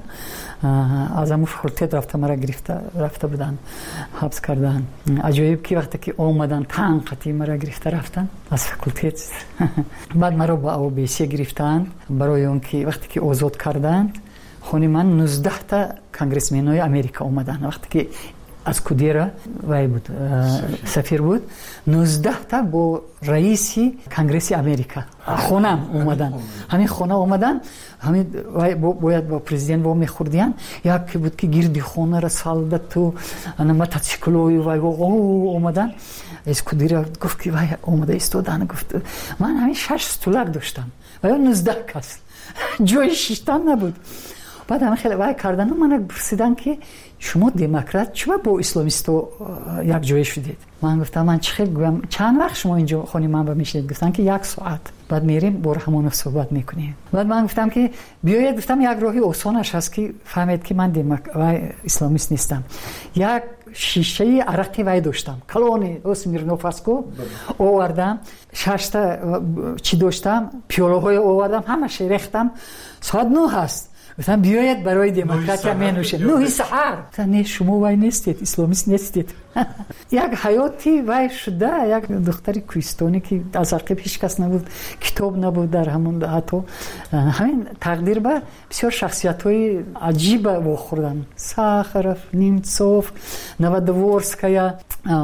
S: از همون فاکولته رفته مرا رفته بودن حبس کردن. عجایب که وقتی که اومدن تنقیتی مرا گرفته رفتن از فاکولته. بعد مرا با OBC گرفتن برای اون که وقتی که آزاد کردند خونی من 19 تا کنگرسمن‌های امریکا اومدن. وقتی که از کودیرا وای بود سفیر بود، 19 تا با رئیس کنگرس امریکا خونم اومدن. همین خونه اومدن، همین باید با پرزیدنت با میخوردیان. یک بود که گیردی خونه را سالدت تو انا موتورسیکلوی وای اومدن. از کودیرا گفت که وای اومده استودن. گفت من همین 6 استولک داشتم و 19 کس جای شیشتن نبود. بعد همه خیلی وای کردن و من پرسیدن که شما دموکرات چرا با اسلامیستو یک جای شدید؟ من گفتم من چند وقت شما اینجا خونی من با میشید؟ گفتن که 1 ساعت. بعد میریم بر همون صحبت میکنیم. بعد من گفتم که بیاید، گفتم یک راهی آسانش هست که فهمید که من اسلامیست نیستم. یک شیشه عرقی وای داشتم کلونی اسمیرنوفاسکو آوردم، 6 تا چی داشتم پیاله‌های آوردم همش ریختم. ساعت 9 هست. گفتم بیاید برای دموکراسی مینوشیم. 9 سحر. نه شما وای نیستید، اسلامیست نیستید. یک حیاتی وای شده. یک دختری کوهستانی که از عقب هیچ کس نبود، کتاب نبود در همون حتی همین تقدیر به بسیار شخصیت‌های عجیب واخوردن. ساخرف، نیمتسوف، نوودورسکایا.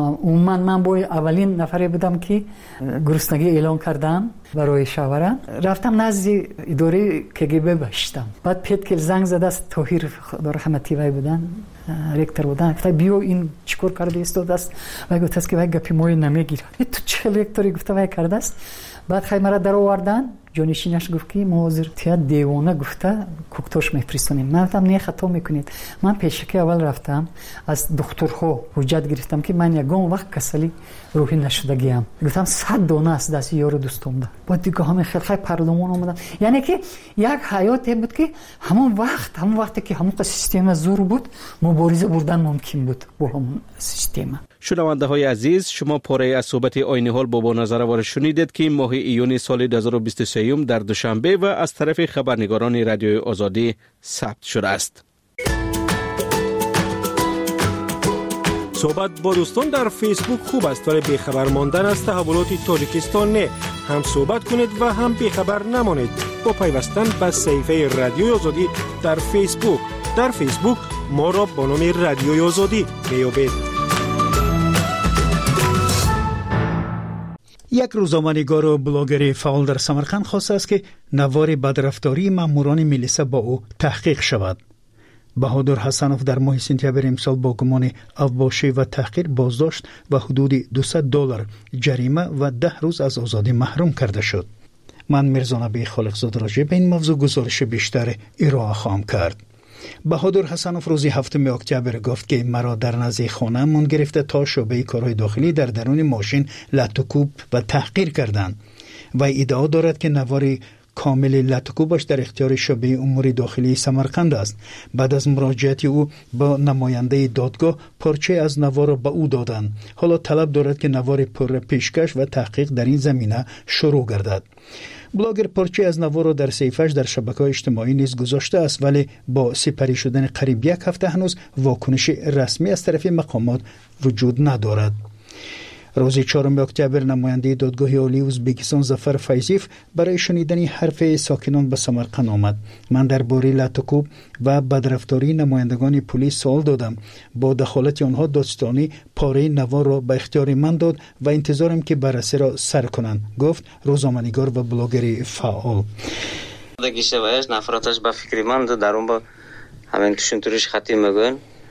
S: من با اولین نفری بودم که گرسنگی اعلان کردم برای شاوران. رفتم نزد اداره KGB باشتم. بعد پیت زنگ زد است طاهر خدا رحمتی وای بودن رکتر بودن. گفت بیا این چیکار کرده است دست و گفت است که وای گپی مو نمیگیره. تو چه رکتری گفت وای کرده است. بعد خیمره در آوردن. جانشینش گفت که ما حاضر تیاد دیوانه گفته کوکتاش میفرستونیم. من گفتم نه خطا میکنید. من پیشکی اول رفتم از دکترها حجت گرفتم که من یگان وقت کسلی روحی نشدگیم. گفتم 100 دانه است دست یارو دوستم ده. بعد دیگه همه خیلی پارلمان اومدن. یعنی که یک حیاتی بود که همون وقتی که همون سیستم زور بود مبارزه بردن ممکن بود با همون سیستم.
R: شنونده های عزیز، شما پاره از صحبت عین حال با نظر شنیدید که ماه ایون سال 2023 در دوشنبه و از طرف خبرنگاران رادیوی آزادی ثبت شده است.
D: صحبت با دوستان در فیسبوک خوب است ولی بیخبر ماندن از تحولات تاجیکستان نه. هم صحبت کنید و هم بیخبر نمانید با پیوستن به صفحه رادیوی آزادی در فیسبوک. در فیسبوک ما را با نام رادیوی آزادی میابید.
L: یک روزنامه‌نگار و بلاگر فعال در سمرقند خواسته است که نوار بدرفتاری ماموران میلیسا با او تحقیق شود. بهادر حسنوف در ماه سپتامبر امسال با گمان اوباشی و تحقیر بازداشت و حدود $200 جریمه و 10 روز از آزادی محروم کرده شد. من میرزا نبی خالقزاده راجع به این موضوع گزارش بیشتر ارائه خواهم کرد. بهادر حسنوف روز 7 اکتبر گفت که مرا در نزد خانه من گرفته تا شعبه کارهای داخلی در درون ماشین لطوکوب و تحقیر کردند و ادعا دارد که نوار کامل لطوکوبش در اختیار شعبه امور داخلی سمرقند است. بعد از مراجعت او با نماینده دادگاه پارچه از نوار را به او دادند. حالا طلب دارد که نوار پر پیشکش و تحقیق در این زمینه شروع گردد. بلاگر پارچه از نوار را در صفحه‌اش در شبکه‌های اجتماعی نیز گذاشته است، ولی با سپری شدن قریب 1 هفته هنوز واکنش رسمی از طرف مقامات وجود ندارد. روز 4 اکتبر نماینده دادگاه عالی ازبکستان ظفر فیضیف برای شنیدن حرف ساکنان به سمرقند آمد. من درباره لطوکوب و بدرفتاری نمایندگان پلیس سوال دادم. با دخالت آنها دادستانی پاره نوار را به اختیار من داد و انتظارم که بررسی را سر کنند، گفت روزنامه‌نگار و بلاگر فعال.
T: دگیشه وایش نفراتش به فکر من درون با همین تشنتورش خطی میگن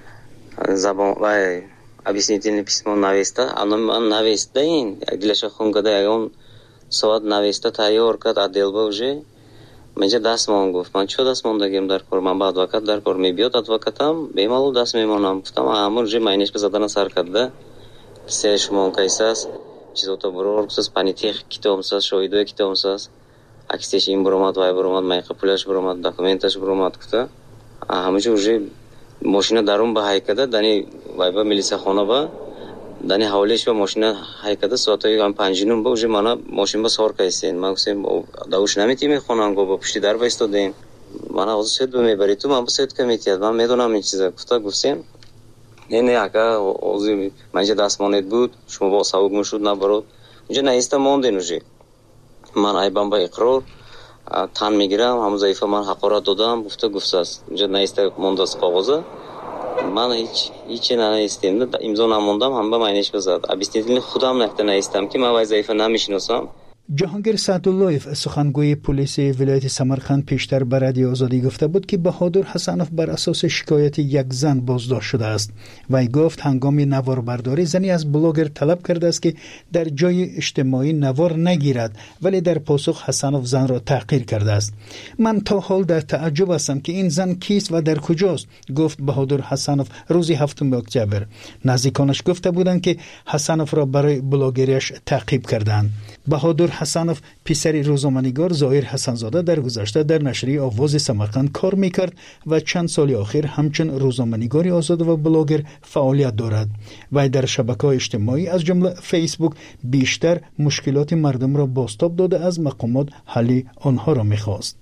T: زبان و объяснительное письмо навеста, оно навеста ин, аглаша хунгада ягон сават навеста тайёр кард аделба уже менҷа даст мон гуфт ман чо даст мондагим дар кор ман ба адвокат дар кор мебиёд адвокатам бемалол даст мемонам гуфтам ҳамон уже майнешка задана сар карда се шумо кайсас чизото бурор кусас панитех китомсас шоидои китомсас аксеш ин буромад вай буромад майқа пулаш буромад документаш буромад гуфта ҳамаҷо уже ماشین درون به حرکت دانی وایبا ملیسا خانه با دانی حوالش با ماشین حرکت ساعتی هم 5 نیم با وجه مانا ماشین با سوار کایسین ما گفتیم داوش نمیتیم خونم گو با پشت در وایستادیم مانا از سید میبری تو من با سید کمیتیات من میدونم این چیزا گفتم نه اگه اوزی منجه دست ماند بود شما با سوق مشود نبرد اونجا نیستا موندین وجه من ایبان با اقرار تن میگیرم همون ضعیفه من حقارت دادم گفته است اونجا نیسته مونده از کاغذه من هیچی نیستیم امضا نموندم هم به معنیش بزد объяснительный خودم نکته نیستم که من وای ضعیفه نمیشناسم.
L: جهانگیر سعداللهیف سخنگوی پلیس ولایت سمرقند پیشتر به رادیو آزادی گفته بود که بهادر حسنوف بر اساس شکایت یک زن بازداشت شده است. وی گفت هنگام نوار برداری زنی از بلاگر طلب کرده است که در جای اجتماعی نوار نگیرد، ولی در پاسخ حسنوف زن را تحقیر کرده است. من تا حال در تعجب هستم که این زن کیست و در کجاست، گفت بهادر حسنوف روز 7 اکتبر. نزدیکانش گفته بودند که حسنوف را برای بلاگریش تعقیب کردند. بهادر حسنوف پسر روزنامه‌نگار ظاهر حسنزاده در گذشته در نشریه آواز سمرقند کار میکرد و چند سال اخیر همچون روزنامه‌نگار آزاد و بلاگر فعالیت دارد. و در شبکه‌های اجتماعی از جمله فیسبوک بیشتر مشکلات مردم را بازتاب داده از مقامات حل آنها را میخواست.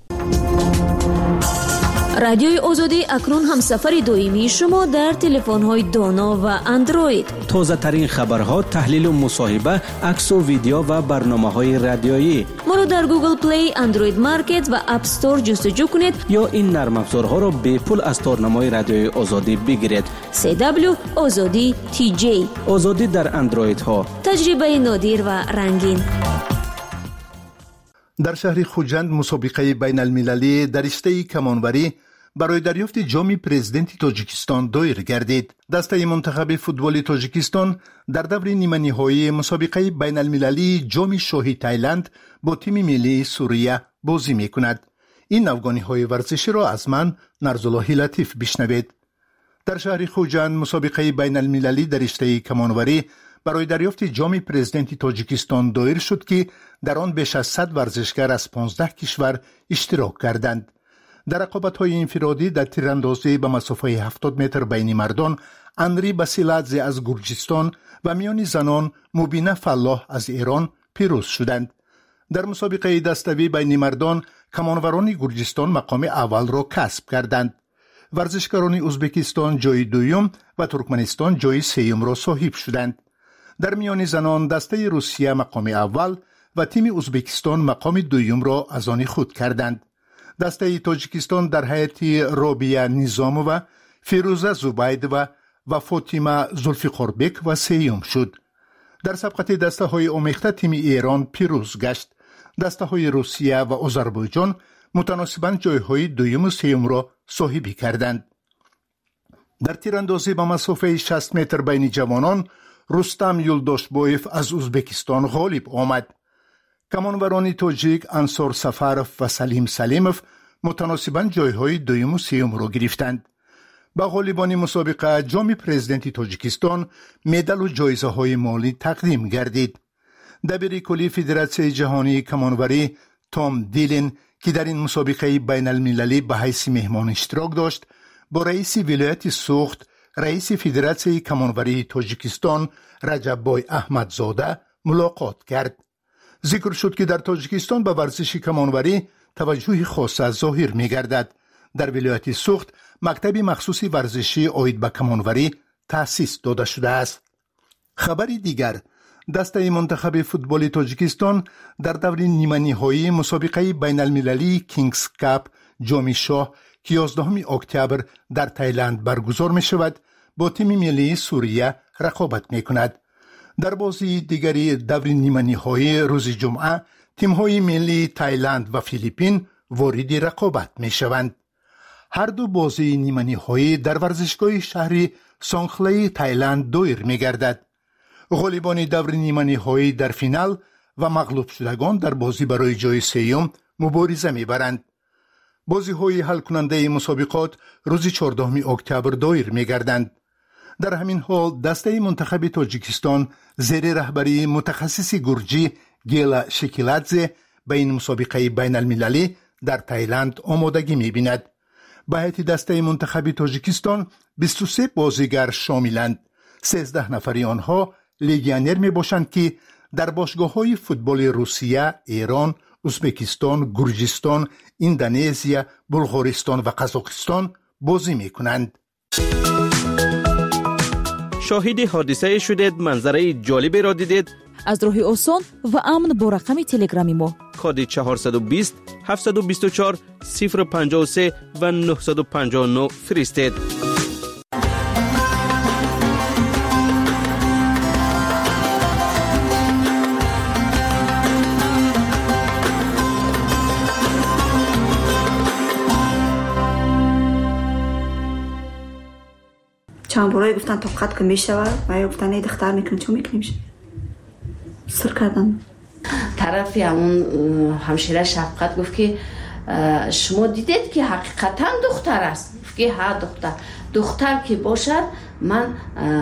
K: رادیوی آزادی اکنون هم سفر دویمی شما در تلفن‌های دانا و اندروید.
R: تازه ترین خبرها، تحلیل و مصاحبه، عکس و ویدیو و برنامه‌های رادیویی.
K: ما را در گوگل پلی، اندروید مارکت و اپ استور جستجو کنید
R: یا این نرم افزارها را به پول از تارنمای رادیوی آزادی بگیرید.
K: CW آزادی TJ.
R: آزادی در اندروید ها.
K: تجربه نادر و رنگین.
U: در شهر خوجند مسابقه بین المللی در رشته کمانوری برای دریافت جام پرزیدنت تاجیکستان دایر گردید. دسته منتخب فوتبال تاجیکستان در دور نیمه نهایی مسابقه بین المللی جام شاهی تایلند با تیم ملی سوریه بازی می کند. این افغانی های ورزشی را از من نرزالله لطیف بشنوید. در شهر خوجند مسابقه بین المللی در رشته کمانوری برای دریافت جام پرزیدنت تاجیکستان دایر شد که در آن بیش از 100 ورزشگر از 15 کشور اشتراک کردند. در رقابت‌های انفرادی در تیراندازی به مسافه 70 متر بین مردان انری باسیلادزه از گرجستان و میان زنان مبینه فلاح از ایران پیروز شدند. در مسابقه دستوی بین مردان کمانوران گرجستان مقام اول را کسب کردند. ورزشکاران ازبکستان جای دوم و ترکمنستان جای سوم را صاحب شدند. در میان زنان دسته روسیه مقام اول و تیم ازبکستان مقام دوم را از آن خود کردند. دسته تاجیکستان در حیات رابیه نیزامووا، فیروزه زوبایدووا و فاطمه زلفیقاربک و سوم شد. در سبقت دسته های آمیخته تیم ایران پیروز گشت. دسته های روسیه و آذربایجان متناسباً جایهای دوم و سوم را صاحب کردند. در تیراندازی به مسافه 60 متر بین جوانان رستم یولداشبویف از ازبکستان غالب آمد. کمانوران تاجیک انصار سفرف و سلیم سلیموف متناسباً جایهای دوم و سوم را گرفتند. به غالبان مسابقه جام پرزیدنت تاجیکستان مدال و جایزه های مالی تقدیم گردید. دبیر کلی فدراسیون جهانی کمانوری توم دیلین که در این مسابقه بین المللی به حیث مهمان اشتراک داشت، با رئیس ولایت سوخت رئیس فدراسیون کمانوری تاجیکستان رجب‌بای احمدزاده ملاقات کرد. ذکر شد که در تاجیکستان به ورزش کمانوری توجه خاص ظاهر می گردد. در ولایت سوخت مکتب مخصوص ورزشی عاید به کمانوری تأسیس داده شده است. خبری دیگر، دسته منتخب فوتبال تاجیکستان در دور نیمه نهایی مسابقه بین المللی کینگز کاپ جام شاه که 11 اکتبر در تایلند برگزار می شود با تیم ملی سوریه رقابت می کند. در بازی دیگری دور نیمه نهایی روز جمعه تیم‌های ملی تایلند و فیلیپین وارد رقابت می شوند. هر دو بازی نیمه نهایی در ورزشگاه شهری سانخلی تایلند دایر می گردد. غالبان دور نیمه نهایی در فینال و مغلوب شدگان در بازی برای جای سوم مبارزه می برند. بازی های حل کننده مسابقات روز 14 اکتبر دایر می گردند. در همین حال دسته منتخب تاجیکستان زیر رهبری متخصص گرجی گیلا شکیلادزه به این مسابقه بین المللی در تایلند آمادگی می بیند. به هیئت دسته منتخب تاجیکستان 23 بازیگر شاملند. 13 نفری آنها لیگیونر می باشند که در باشگاه‌های فوتبال روسیه، ایران، ازبکستان، گرجستان، اندونزیا، بلغارستان و قزاقستان بازی می کنند.
R: شاهد حادثه شدید، منظره جالبی را دیدید؟
E: از راه آسان و امن با رقم تلگرامی ما
R: کد 420 724 053 و 959 فرستید.
B: چند بارایی گفتن طاقت که میشود و یا گفتن ای دختر میکنیم چون میکنیم سر کردن.
V: طرفی همون همشیره شفقت گفت که شما دیدید که حقیقتا دختر است؟ گفت که ها دختر که باشد من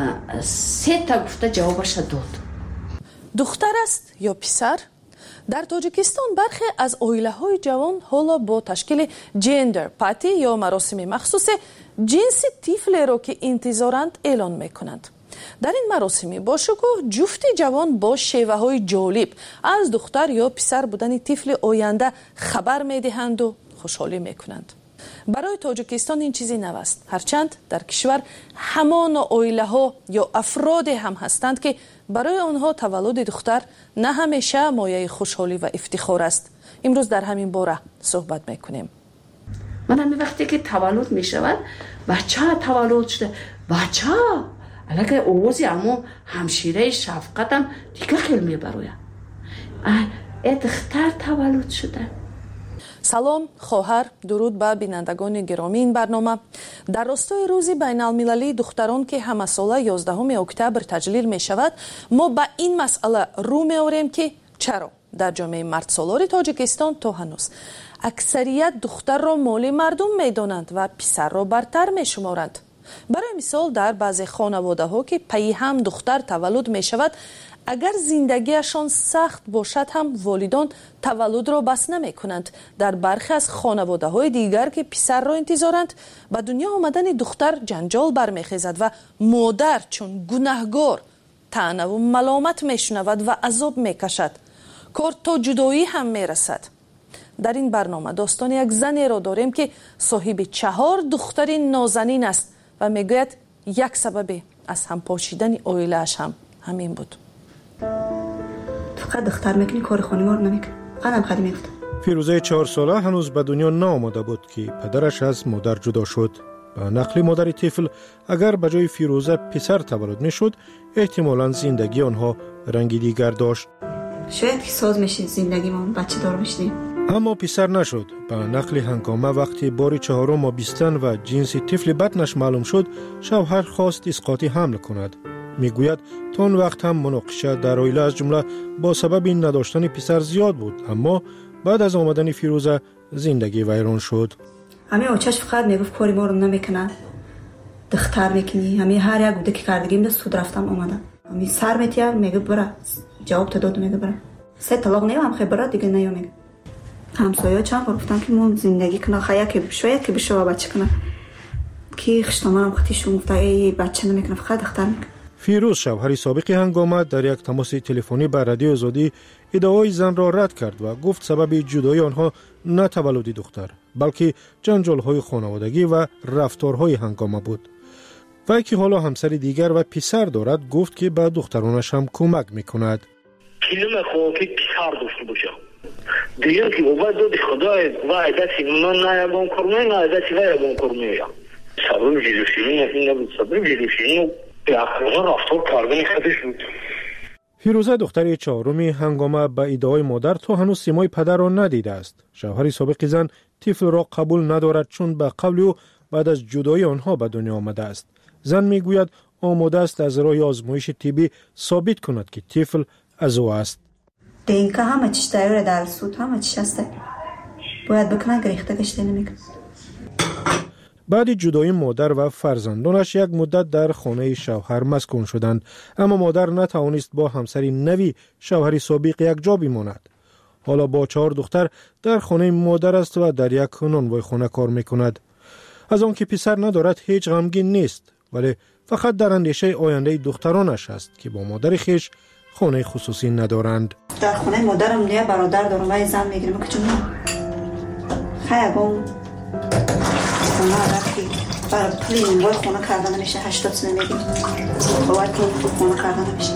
V: 3 تا گفته جوابش داد.
E: دختر است یا پسر؟ در تاجیکستان برخی از عائله‌های جوان حالا با تشکیل جندر پارتی یا مراسم مخصوص جنس طفل را که انتظارند اعلان میکنند. در این مراسم با شکوه جفت جوان با شیوه‌های جالب از دختر یا پسر بودن طفل آینده خبر میدهند و خوشحالی میکنند. برای تاجیکستان این چیزی نو است، هرچند در کشور همان عائله‌ها یا افراد هم هستند که برای آنها تولد دختر نه همیشه مایه خوشحالی و افتخار است. امروز در همین باره صحبت میکنیم.
V: من همین وقتی که تولد میشود بچه تولد شده، بچه علاقه اوزی همون همشیره شفقتم دیگه خیلی میبرویم ای دختر تولد شده.
E: سلام خواهر، درود به بینندگان گرامی این برنامه. در راستای روزی بین المللی دختران که همه ساله 11 اکتبر تجلیل می شود، ما به این مسئله رو می آوریم که چرا در جامعه مردسالار تاجیکستان تا هنوز اکثریت دختر را مال مردم می دانند و پسر را برتر می شمارند. برای مثال در بعضی خانواده ها که پی هم دختر تولد می شود، اگر زندگیشان سخت باشد هم والدان تولد را بس نمی کنند. در برخی از خانواده های دیگر که پسر را انتظارند، به دنیا آمدن دختر جنجال برمیخیزد و مادر چون گناهگار طعنه و ملامت میشنود و عذاب میکشد. کار تا جدایی هم میرسد. در این برنامه داستان یک زنی را داریم که صاحب 4 دختر نازنین است و میگوید یک سبب از هم پاشیدن عائله‌اش هم همین بود.
B: فقط دختر میکنی، کار خانوار نمیکنی. قدم خیلی میفته.
D: فیروزه 4 ساله هنوز به دنیا نآمده بود که پدرش از مادر جدا شد. به نقل مادر طفل اگر به جای فیروزه پسر تولد میشد، احتمالاً زندگی آنها رنگی دیگر داشت.
B: شاید که ساز میشید زندگی ما بچه دار میشدیم.
D: اما پسر نشد. به نقل هنگامه وقتی بار چهارم آبستن و جنس طفل بطنش معلوم شد، شوهر خواست اسقاط حمل کند. میگوید تا اون وقت هم مناقشه در عائله از جمله با سبب این نداشتن پسر زیاد بود، اما بعد از آمدن فیروزه زندگی ویران شد.
B: همه آچش فقط میگفت کاری ما رو نمیکنه، دختر میکنی، همه هر یک بوده که کردگیم دست سود رفتم آمدن، همه سر میتیم میگه برا، جواب تا داد میگه برا، 3 طلاق نیم هم خیلی برا دیگه نیم میگه. همسایه چند بار گفتن که من زندگی کنه خیلی که شاید که بشه و بچه کنه که خشتامه هم خطیشون گفته ای بچه نمیکنه فقط دختر میکنه.
D: فیروز شوهر سابق هنگامه در یک تماس تلفنی با رادیو آزادی ادعای زن را رد کرد و گفت سبب جدایی آنها نه تولد دختر بلکه جنجال‌های خانوادگی و رفتارهای هنگامه بود. و که حالا همسر دیگر و پسر دارد گفت که به دخترانش هم کمک میکند.
A: کلمه خواه که پسر داشته باشه دیگه که بابا دادی خدای و عدتی من نه یکم کرمه نه عدتی و یکم کرمه سبب جلوشینی این نبود، سبب جلوشینی به اخلاق رفتار کردن خودش بود.
D: فیروزه دختر چهارمی هنگامه به ادعای مادر تا هنوز سیمای پدر را ندیده است. شوهر سابق زن طفل را قبول ندارد چون به قبل او بعد از جدایی آنها به دنیا آمده است. زن میگوید آماده است از راه آزمایش طبی ثابت کند که طفل از او است.
B: دینکه همه چیز تیاره در سود همه چیز هسته باید بکنه گریخته گشته نمیکن.
D: بعد جدایی مادر و فرزندانش یک مدت در خانه شوهر مسکون شدند، اما مادر نتوانست با همسری نوی شوهر سابق یک جا بماند. حالا با 4 دختر در خانه مادر است و در یک نانوای خانه کار میکند. از آن که پسر ندارد هیچ غمگین نیست، ولی فقط در اندیشه آینده دخترانش است که با مادر خیش خانه خصوصی ندارند.
B: در خانه مادرم یه برادر دارم و زن میگیرم که چون خیابون خونه رفتی برای پلی نموای خونه کردن میشه 80 سنه میگیم باید که خونه کردن میشه.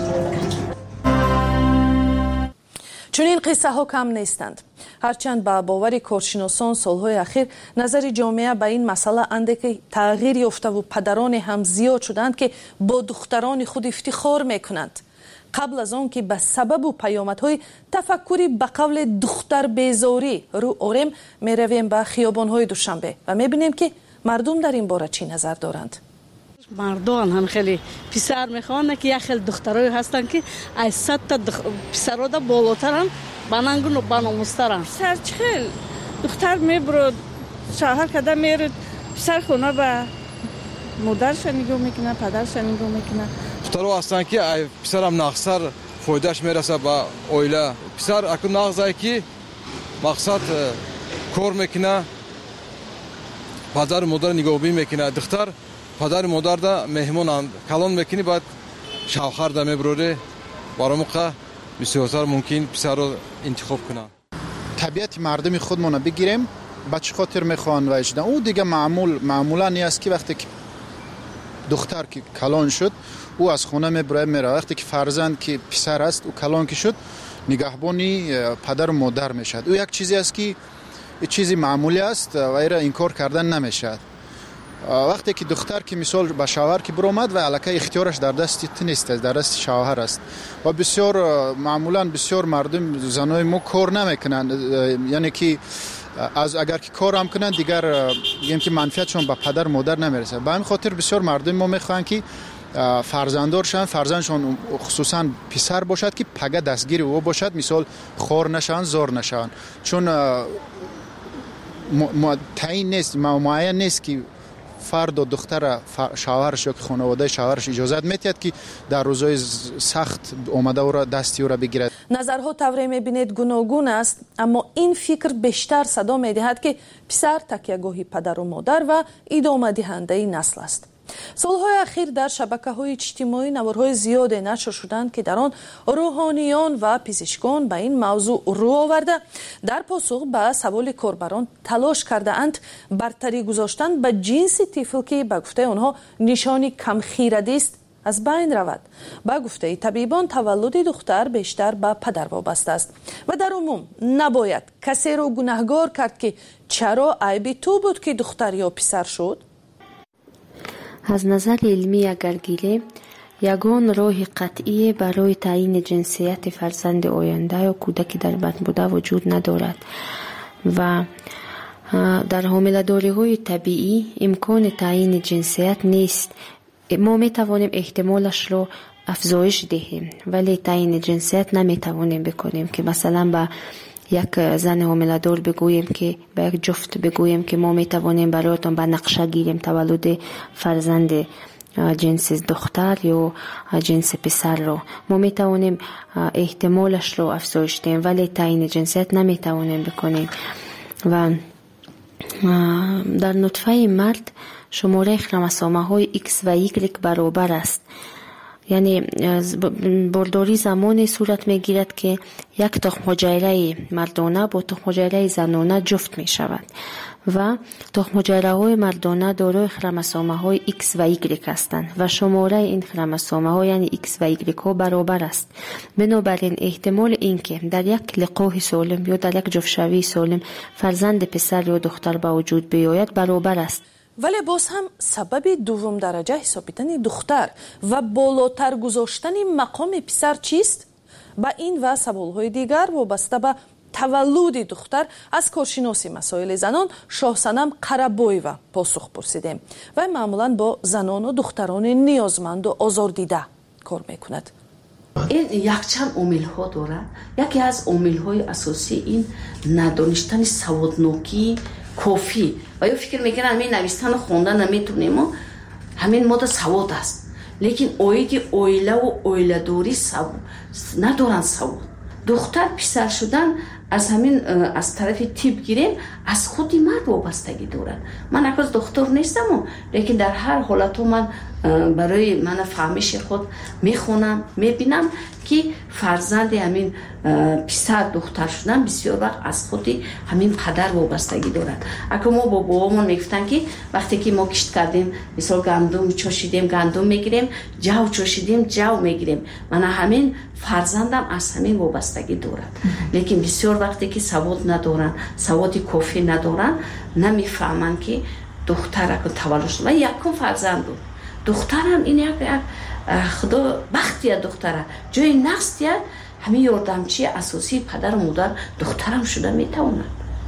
E: چون این قصه ها کم نیستند. هرچند با باور کارشناسان سالهای اخیر نظر جامعه به این مسئله اندکی تغییر یافته و پدران هم زیاد شدند که با دختران خود افتخار میکنند. قبل از آن که به سبب و پیامدهای تفکری به قول دختر بیزاری رو آرم می رویم به خیابانهای دوشنبه و می بینیم که مردم در این باره چی نظر دارند.
C: مردان هم خیلی پسر میخوان که یک خیلی دخترای هستن که از 100 تا پسرها دا بالاترن بنانگون و بناموسترن.
F: پسر چخیل دختر میبرد شوهر کده میرد پسر خونه به مادرش نگاه میکنه پدرش نگاه میکنه.
W: دخترها هستن که پسر هم نقصر فایدهش میرسه به اویله. پسر اکنون نقصه که مقصد کار میکنه پدر مادر نگاه بی میکنه. دختر پدر مادر دا مهمون کلان میکنی باید شوهر دا میبروره برای موقع بسیارتر ممکن پسر رو انتخاب کنه.
U: طبیعت مردم خودمون بگیریم بچه خاطر میخوان و اجدا او دیگه معمولا نیست که وقتی که دختر که کلان شد او از خونه میبره میره، وقتی که فرزند که پسر است او کلان که شد نگهبانی پدر و مادر میشد. او یک چیزی است که چیزی معمولی است و ایره انکار کردن نمیشد. وقتی که دختر که مثال به شوهر که برآمد و الکی اختیارش در دست نیست، در دست شوهر است و بسیار معمولا بسیار مردم زنای ما کار نمیکنند، یعنی که از اگر که کار هم کنند دیگر یعنی که منفعتشون به پدر مادر نمیرسه. به همین خاطر بسیار مردم ما میخوان که فرزندانشان فرزندشون خصوصا پسر باشد که پگه دستگیر او باشد، مثال خور نشن زار نشن، چون تعیین نیست معین نیست که فرد و دختر شوهرش یا خانواده شوهرش اجازت میتید که در روزهای سخت اومده او را دستی او را بگیرد.
E: نظرها توری میبینید گوناگون است، اما این فکر بیشتر صدا میدهد که پسر تکیهگاهی پدر و مادر و ادامه دهنده نسل است. سالهای اخیر در شبکه‌های اجتماعی نوارهای زیادی نشر شدند که در آن روحانیان و پزشکان به این موضوع رو آورده در پاسخ به سوال کاربران تلاش کرده اند برتری گذاشتن به جنس طفل که به گفته آنها نشانی کم خیرگی است از بین رود. به گفته طبیبان تولد دختر بیشتر به پدر وابسته است و در عموم نباید کسی را گناهکار کرد که چرا عیب تو بود که دختر یا پسر شد.
X: از نظر علمی اگر گیریم یگان راه قطعی برای تعیین جنسیت فرزند آینده یا کودکی در بطن بوده وجود ندارد. و در حامله‌داری‌های طبیعی امکان تعیین جنسیت نیست. ما میتوانیم احتمالش رو افزایش دهیم ولی تعیین جنسیت نمیتوانیم بکنیم که مثلا با یک زن حامله‌دار بگوییم که به یک جفت بگوییم که ما میتوانیم برایتان به نقشه گیریم تولد فرزند جنس دختر یا جنس پسر رو. ما میتوانیم احتمالش رو افزایش دهیم ولی تعیین جنسیت نمیتوانیم بکنیم. و در نطفه مرد شماره خروموسوم های X و Y برابر است. یعنی بارداری زمانی صورت می گیرد که یک تخم حجره مردانه با تخم حجره زنانه جفت می شود و تخم حجره های مردانه دارای خروموسوم های X و Y هستند و شماره این خروموسوم ها یعنی X و Y ها برابر است. بنابراین احتمال اینکه در یک لقاح سالم یا در یک جفت‌شوی سالم فرزند پسر یا دختر به وجود بیاید برابر است.
E: ولی باز هم سبب دوم درجه حسابیدن دختر و بالاتر گذاشتن مقام پسر چیست؟ با این و سوالهای دیگر وابسته به تولد دختر از کارشناس مسائل زنان شاهصنم قره‌بویوا پاسخ پرسیدیم و معمولا با زنان و دختران نیازمند و آزاردیده کار میکند.
V: این یک چند عامل ها دارد. یکی از عامل های اساسی این ندانستن سوادناکی کافی و یا فکر میکنن همین نوشتن و خواندن نمیتونیم و همین ماده سواد است لیکن اویدی اویله و اویله داری ندارن سواد. دختر پسر شدن از همین از طرف تیپ گیریم از خودی مرد وابستگی دارد. من اکاز دختر نیستم لیکن در هر حالت من برای من فهمش خود میخونم میبینم که فرزند همین پسر دختر شدن بسیار وقت از خودی همین پدر وابستگی دارد. اگه ما با بابامون میگفتن که وقتی که ما کشت کردیم مثلا گندم چاشیدیم گندم میگیریم جو چاشیدیم جو میگیریم من همین فرزندم از همین وابستگی دارد. لیکن بسیار وقتی که سواد ندارن سوادی کافی ندارن نمیفهمن که دختر اگه تولد شد و یکم فرزند بود دخترم این یک خدا بختیه دختره جای نقصیه همین یاردمچی اساسی پدر و مادر دخترم شده میتواند.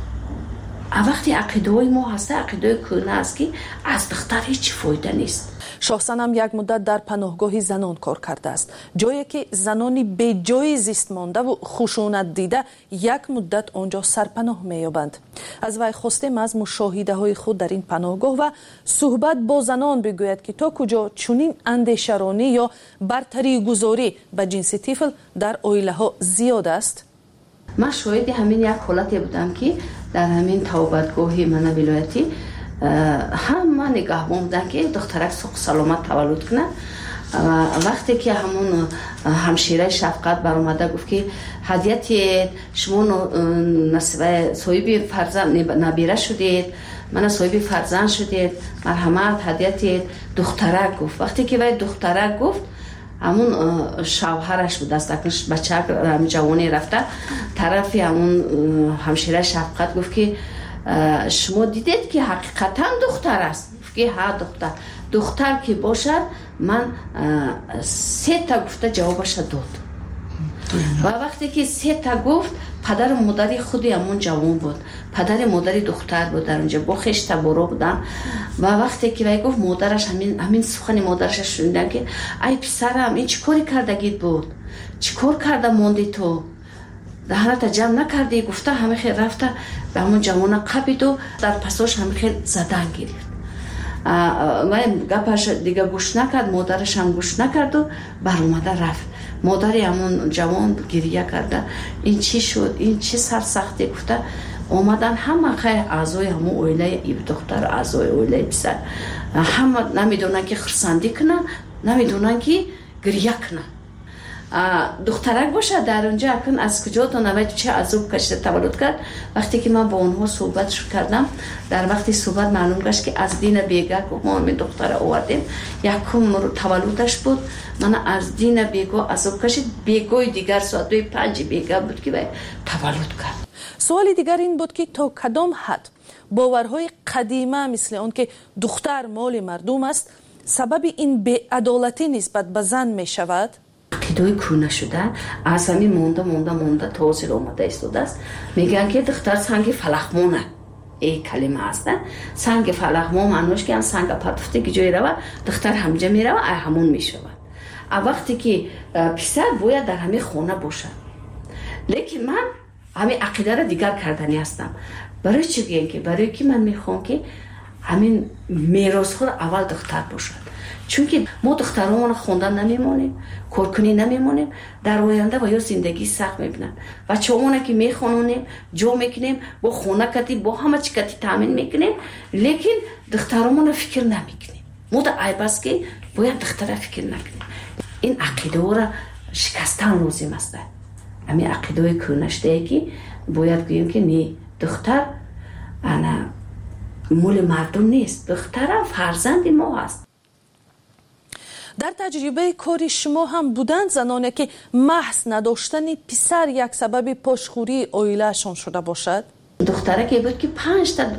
V: وقتی عقیده های ما هسته عقیده کهنه است که از دختر هیچ فایده نیست.
E: شاهصنم یک مدت در پناهگاه زنان کار کرده است، جایی که زنانی به جای زیست مانده و خشونت دیده یک مدت آنجا سرپناه می‌یابند. از وی خواستیم از مشاهده های خود در این پناهگاه و صحبت با زنان بگوید که تا کجا چنین اندیشرانی یا برتری گذاری به جنس طفل در عائله ها زیاد است.
V: من شاهد همین یک حالتی بودم که در همین توبتگاه من ولایتی همه نگاه بودن که دخترک سوق سلامت تولد کنه. وقتی که همون همشیره شفقت برآمده گفت که هدیت شما نصیب صاحب فرزند نبیره شدید من صاحب فرزند شدید مرحمت هدیت دخترک گفت. وقتی که وای دخترک گفت همون شوهرش بود است اکنش بچه همین جوانی رفته طرف همون همشیره شفقت گفت که شما دیدید که حقیقتا دختر است؟ که ها دختر که باشد من 3 تا گفته جوابش داد و وقتی که 3 تا گفت پدر و مادری خودی همون جوان بود پدر مادری دختر بود در اونجا با خشت برو بودن و وقتی که وی گفت مادرش همین سخن مادرش شنیدن که ای پسرم این چی کاری کردگید بود چی کار کرده موندی تو دهنت جمع نکردی گفته همه خیلی رفته به همون جوان قبید و در پساش همه خیلی زدن گرفت و گپش دیگه گوش نکرد مادرش هم گوش نکرد و بر اومده رفت. مادری همون جوان گریه کرده این چی شد این چی سرسختی گفته اومدن همه خیلی اعضای همون اویله ای دختر اعضای اویله پسر همه نمیدونن که خرسندی کنن نمیدونن که گریه کنن. دخترک باشه در اونجا اکن از کجا تا نوید چه عذاب کشته تولد کرد. وقتی که من با اونها صحبت کردم در وقتی صحبت معلوم گشت که از دین بیگا ما همین دختر آوردیم یکم تولدش بود من از دین بیگا عذاب کشید بیگای دیگر ساعت 5 بیگا بود که تولد کرد.
E: سوال دیگر این بود که تا کدام حد باورهای قدیمه مثل اون که دختر مال مردم است سبب این بی‌عدالتی نسبت به زن می شود؟
V: عقیده کونه شده از همین مونده تازه اومده ایستاده است. میگن که دختر سنگ فلخمونه ای کلمه هست. سنگ فلخمون معنیش که سنگ پاتفته که جایی روه دختر همجا میروه همون میشود. وقتی که پسر باید در همین خونه باشه. لیکن من همین عقیده را دیگر کردنی هستم. برای چی گیم که برای که من میخوام که همین میراث خود اول دختر باشد. چون که ما دختران خوندن نمیمونیم، کارکنی نمیمونیم، در آینده و یا زندگی سخت میبینن. بچه‌مون که میخونونیم، جو میکنیم، با خونه کتی با همه چی کتی تامین میکنیم، لیکن دخترمون فکر نمیکنیم. ما در عیب است که باید دختر فکر نکنیم. این عقیده را شکستن لازم است. همین عقیده کهنشته که باید بگیم که نه دختر انا مول مردم نیست، دختر فرزند ما هست.
E: در تجربه کاری شما هم بودند زنانی که محض نداشتن پسر یک سبب پاشخوری عائله‌شان شده باشد؟
V: دختره که بود که 5 تا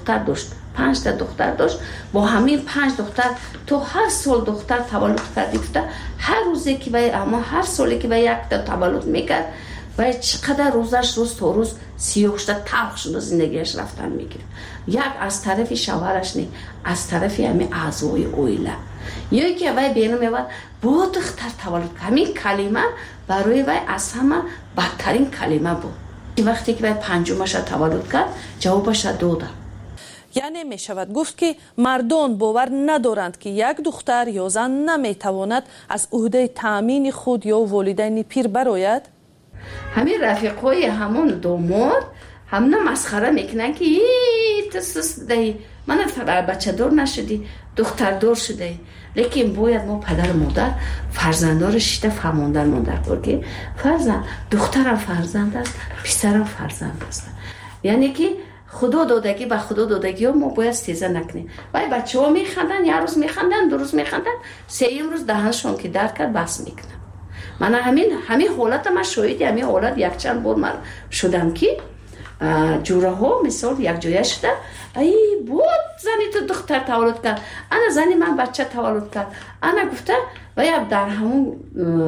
V: دختر داشت با همین 5 دختر تو هر سال دختر تولد کردی گفته هر روزی که وای اما هر سالی که وای یک تا تولد میکرد و چقدر روزش روز تا روز سیاه شده تلخ شده زندگیش رفتن میگیره. یک از طرف شوهرش نه از طرف همین اعضای عائله یا که وای بینو میاد با دختر تولد همین کلمه برای وای از همه بدترین کلمه بود. وقتی که وای پنجمش تولد کرد جوابش داده.
E: یعنی می شود گفت که مردان باور ندارند که یک دختر یا زن نمی تواند از عهده تامین خود یا والدین پیر برآید.
V: همین رفیقای همون دوماد همنا مسخره میکنن که تسس دهی من بچه دار نشدی دختر دار شده. لیکن باید ما پدر مادر فرزندار شیده فهماندن مادر که فرزند دخترم فرزند است پسرم فرزند است. یعنی که خدا دادگی به خدا دادگی ها ما باید استیزه نکنیم. ولی بچه ها میخندن یه روز میخندن 2 روز میخندن 3 روز دهنشون که درد کرد بس میکنن. من همین حالت من شاید همین حالت یک چند بار من شدم که جوره ها مثال یک جایه شده ای بود زنی تو دختر تولد کرد انا زنی من بچه تولد کرد انا گفته و یا در همون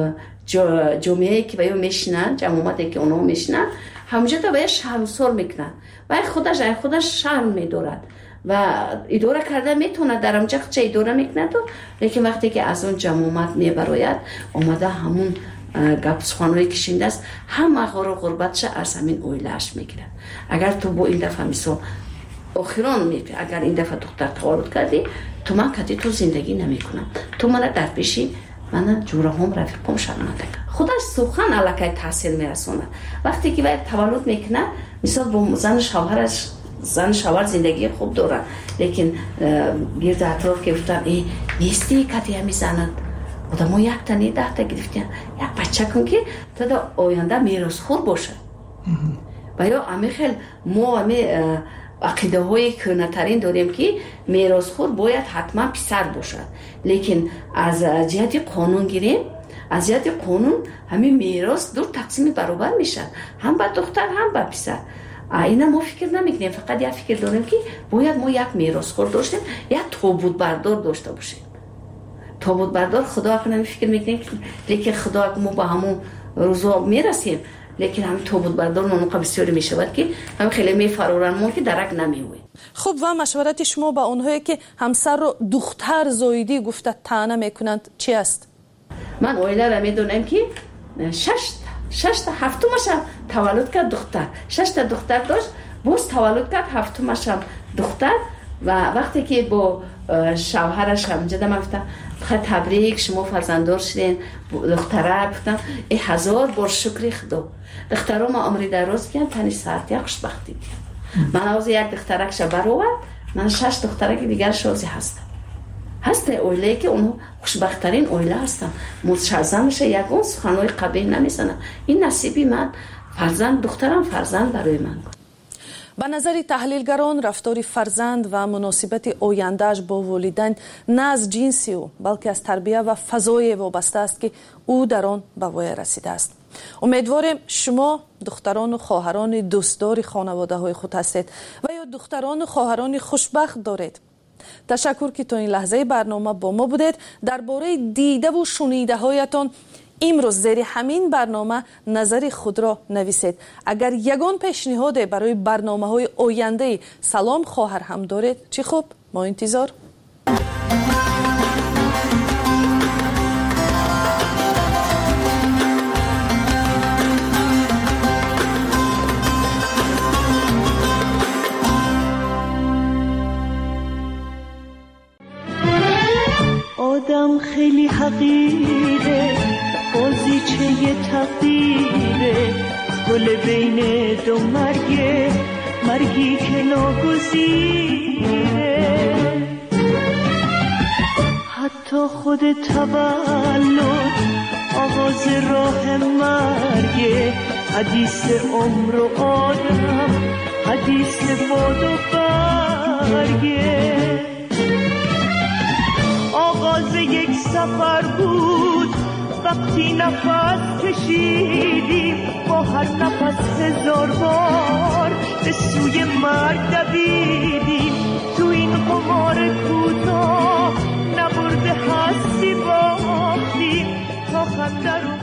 V: جمعه که باید میشنن جمعاتی که اونا میشنن همونجا تا باید شرمسار میکنن و خودش شرم میدارد و اداره کرده میتونه در همونجا چه اداره میکنه تو. لیکن وقتی که از اون جمعات میبراید اومده همون گپ سخنایی کشنده است هم غار و غربتش از همین عائله‌اش میگیره. اگر تو با این دفعه مثلا آخران میگه اگر این دفعه دختر تولد کردی تو من کتی تو زندگی نمیکنم تو من در پیشی من جوره هم رفیقم شرمنده خودش سخن الکی تاثیر میرسونه. وقتی که باید تولد میکنه مثلا با زن شوهر زندگی خوب دارن لیکن گرد اطراف که گفتن ای نیستی کتی همی زنند آدم ها 1 تا 10 تا گرفتن یک بچه کن که تا در آینده میراث خور باشه. و یا امی خیلی ما امی عقیده های کنترین داریم که میراث خور باید حتما پسر باشد. لیکن از جهت قانون گیریم از جهت قانون همین میراث 2 تقسیم برابر میشن هم به دختر هم به پسر. اینا ما فکر نمیکنیم فقط یک فکر داریم که باید ما یک میراث خور داشتیم یک تابوت بردار داشته باشیم. تابوت بردار خدا که نمی فکر میکنیم لیکن خدا که ما با همون روزا میرسیم لیکن همین تابوت بردار منوقع بسیاری میشود که هم خیلی میفرورن ما که درک نمیوید.
E: خب و مشورت شما با اونهایی که همسر رو دختر زاییدی گفته طعنه میکنند چی است؟
V: من عائله را میدونم که 6 تا 7 ماشم تولد کرد دختر 6 تا دختر داشت باز تولد کرد 7 ماشم دختر و وقتی که با شوهرش هم جدا گفتم تبریک شما فرزنددار شدین دختره گفتم 1000 بار شکر خدا دخترم عمری دراز کردن تنی ساعت یک خوشبختی من از یک دخترکش برآورد من 6 دخترک دیگر شازی هست اویله که اونو خوشبختترین اویله هستم متشزمش یکون سخنوی قبیل نمیزنم. این نصیبی من فرزند دخترم فرزند برای من بود.
E: به نظر تحلیلگران رفتار فرزند و مناسبت آینده‌اش با والدین نه از جنسی او بلکه از تربیت و فضای وابسته است که او در آن به وای رسیده است. امیدواریم شما دختران و خواهران دوستدار خانواده های خود هستید و یا دختران و خواهران خوشبخت دارید. تشکر که تا این لحظه برنامه با ما بودید. درباره دیده و شنیده هایتان امروز زیر همین برنامه نظر خود را نویسید. اگر یگان پیشنهاد برای برنامه‌های آینده سلام خواهر هم دارید چه خوب، ما انتظار.
P: آدم خیلی حقیره، بازیچه تقدیره، گل بین دو مرگه، مرگی که ناگزیره. حتی خود تولد آغاز راه مرگه، حدیث عمر و آدم، حدیث باد و برگه. آغاز یک سفر بود وقتی نفس کشیدیم، با هر نفس 1000 بار به سوی مرگ دویدیم. تو این قمار کوتاه نبرده هستی باختیم تا خنده رو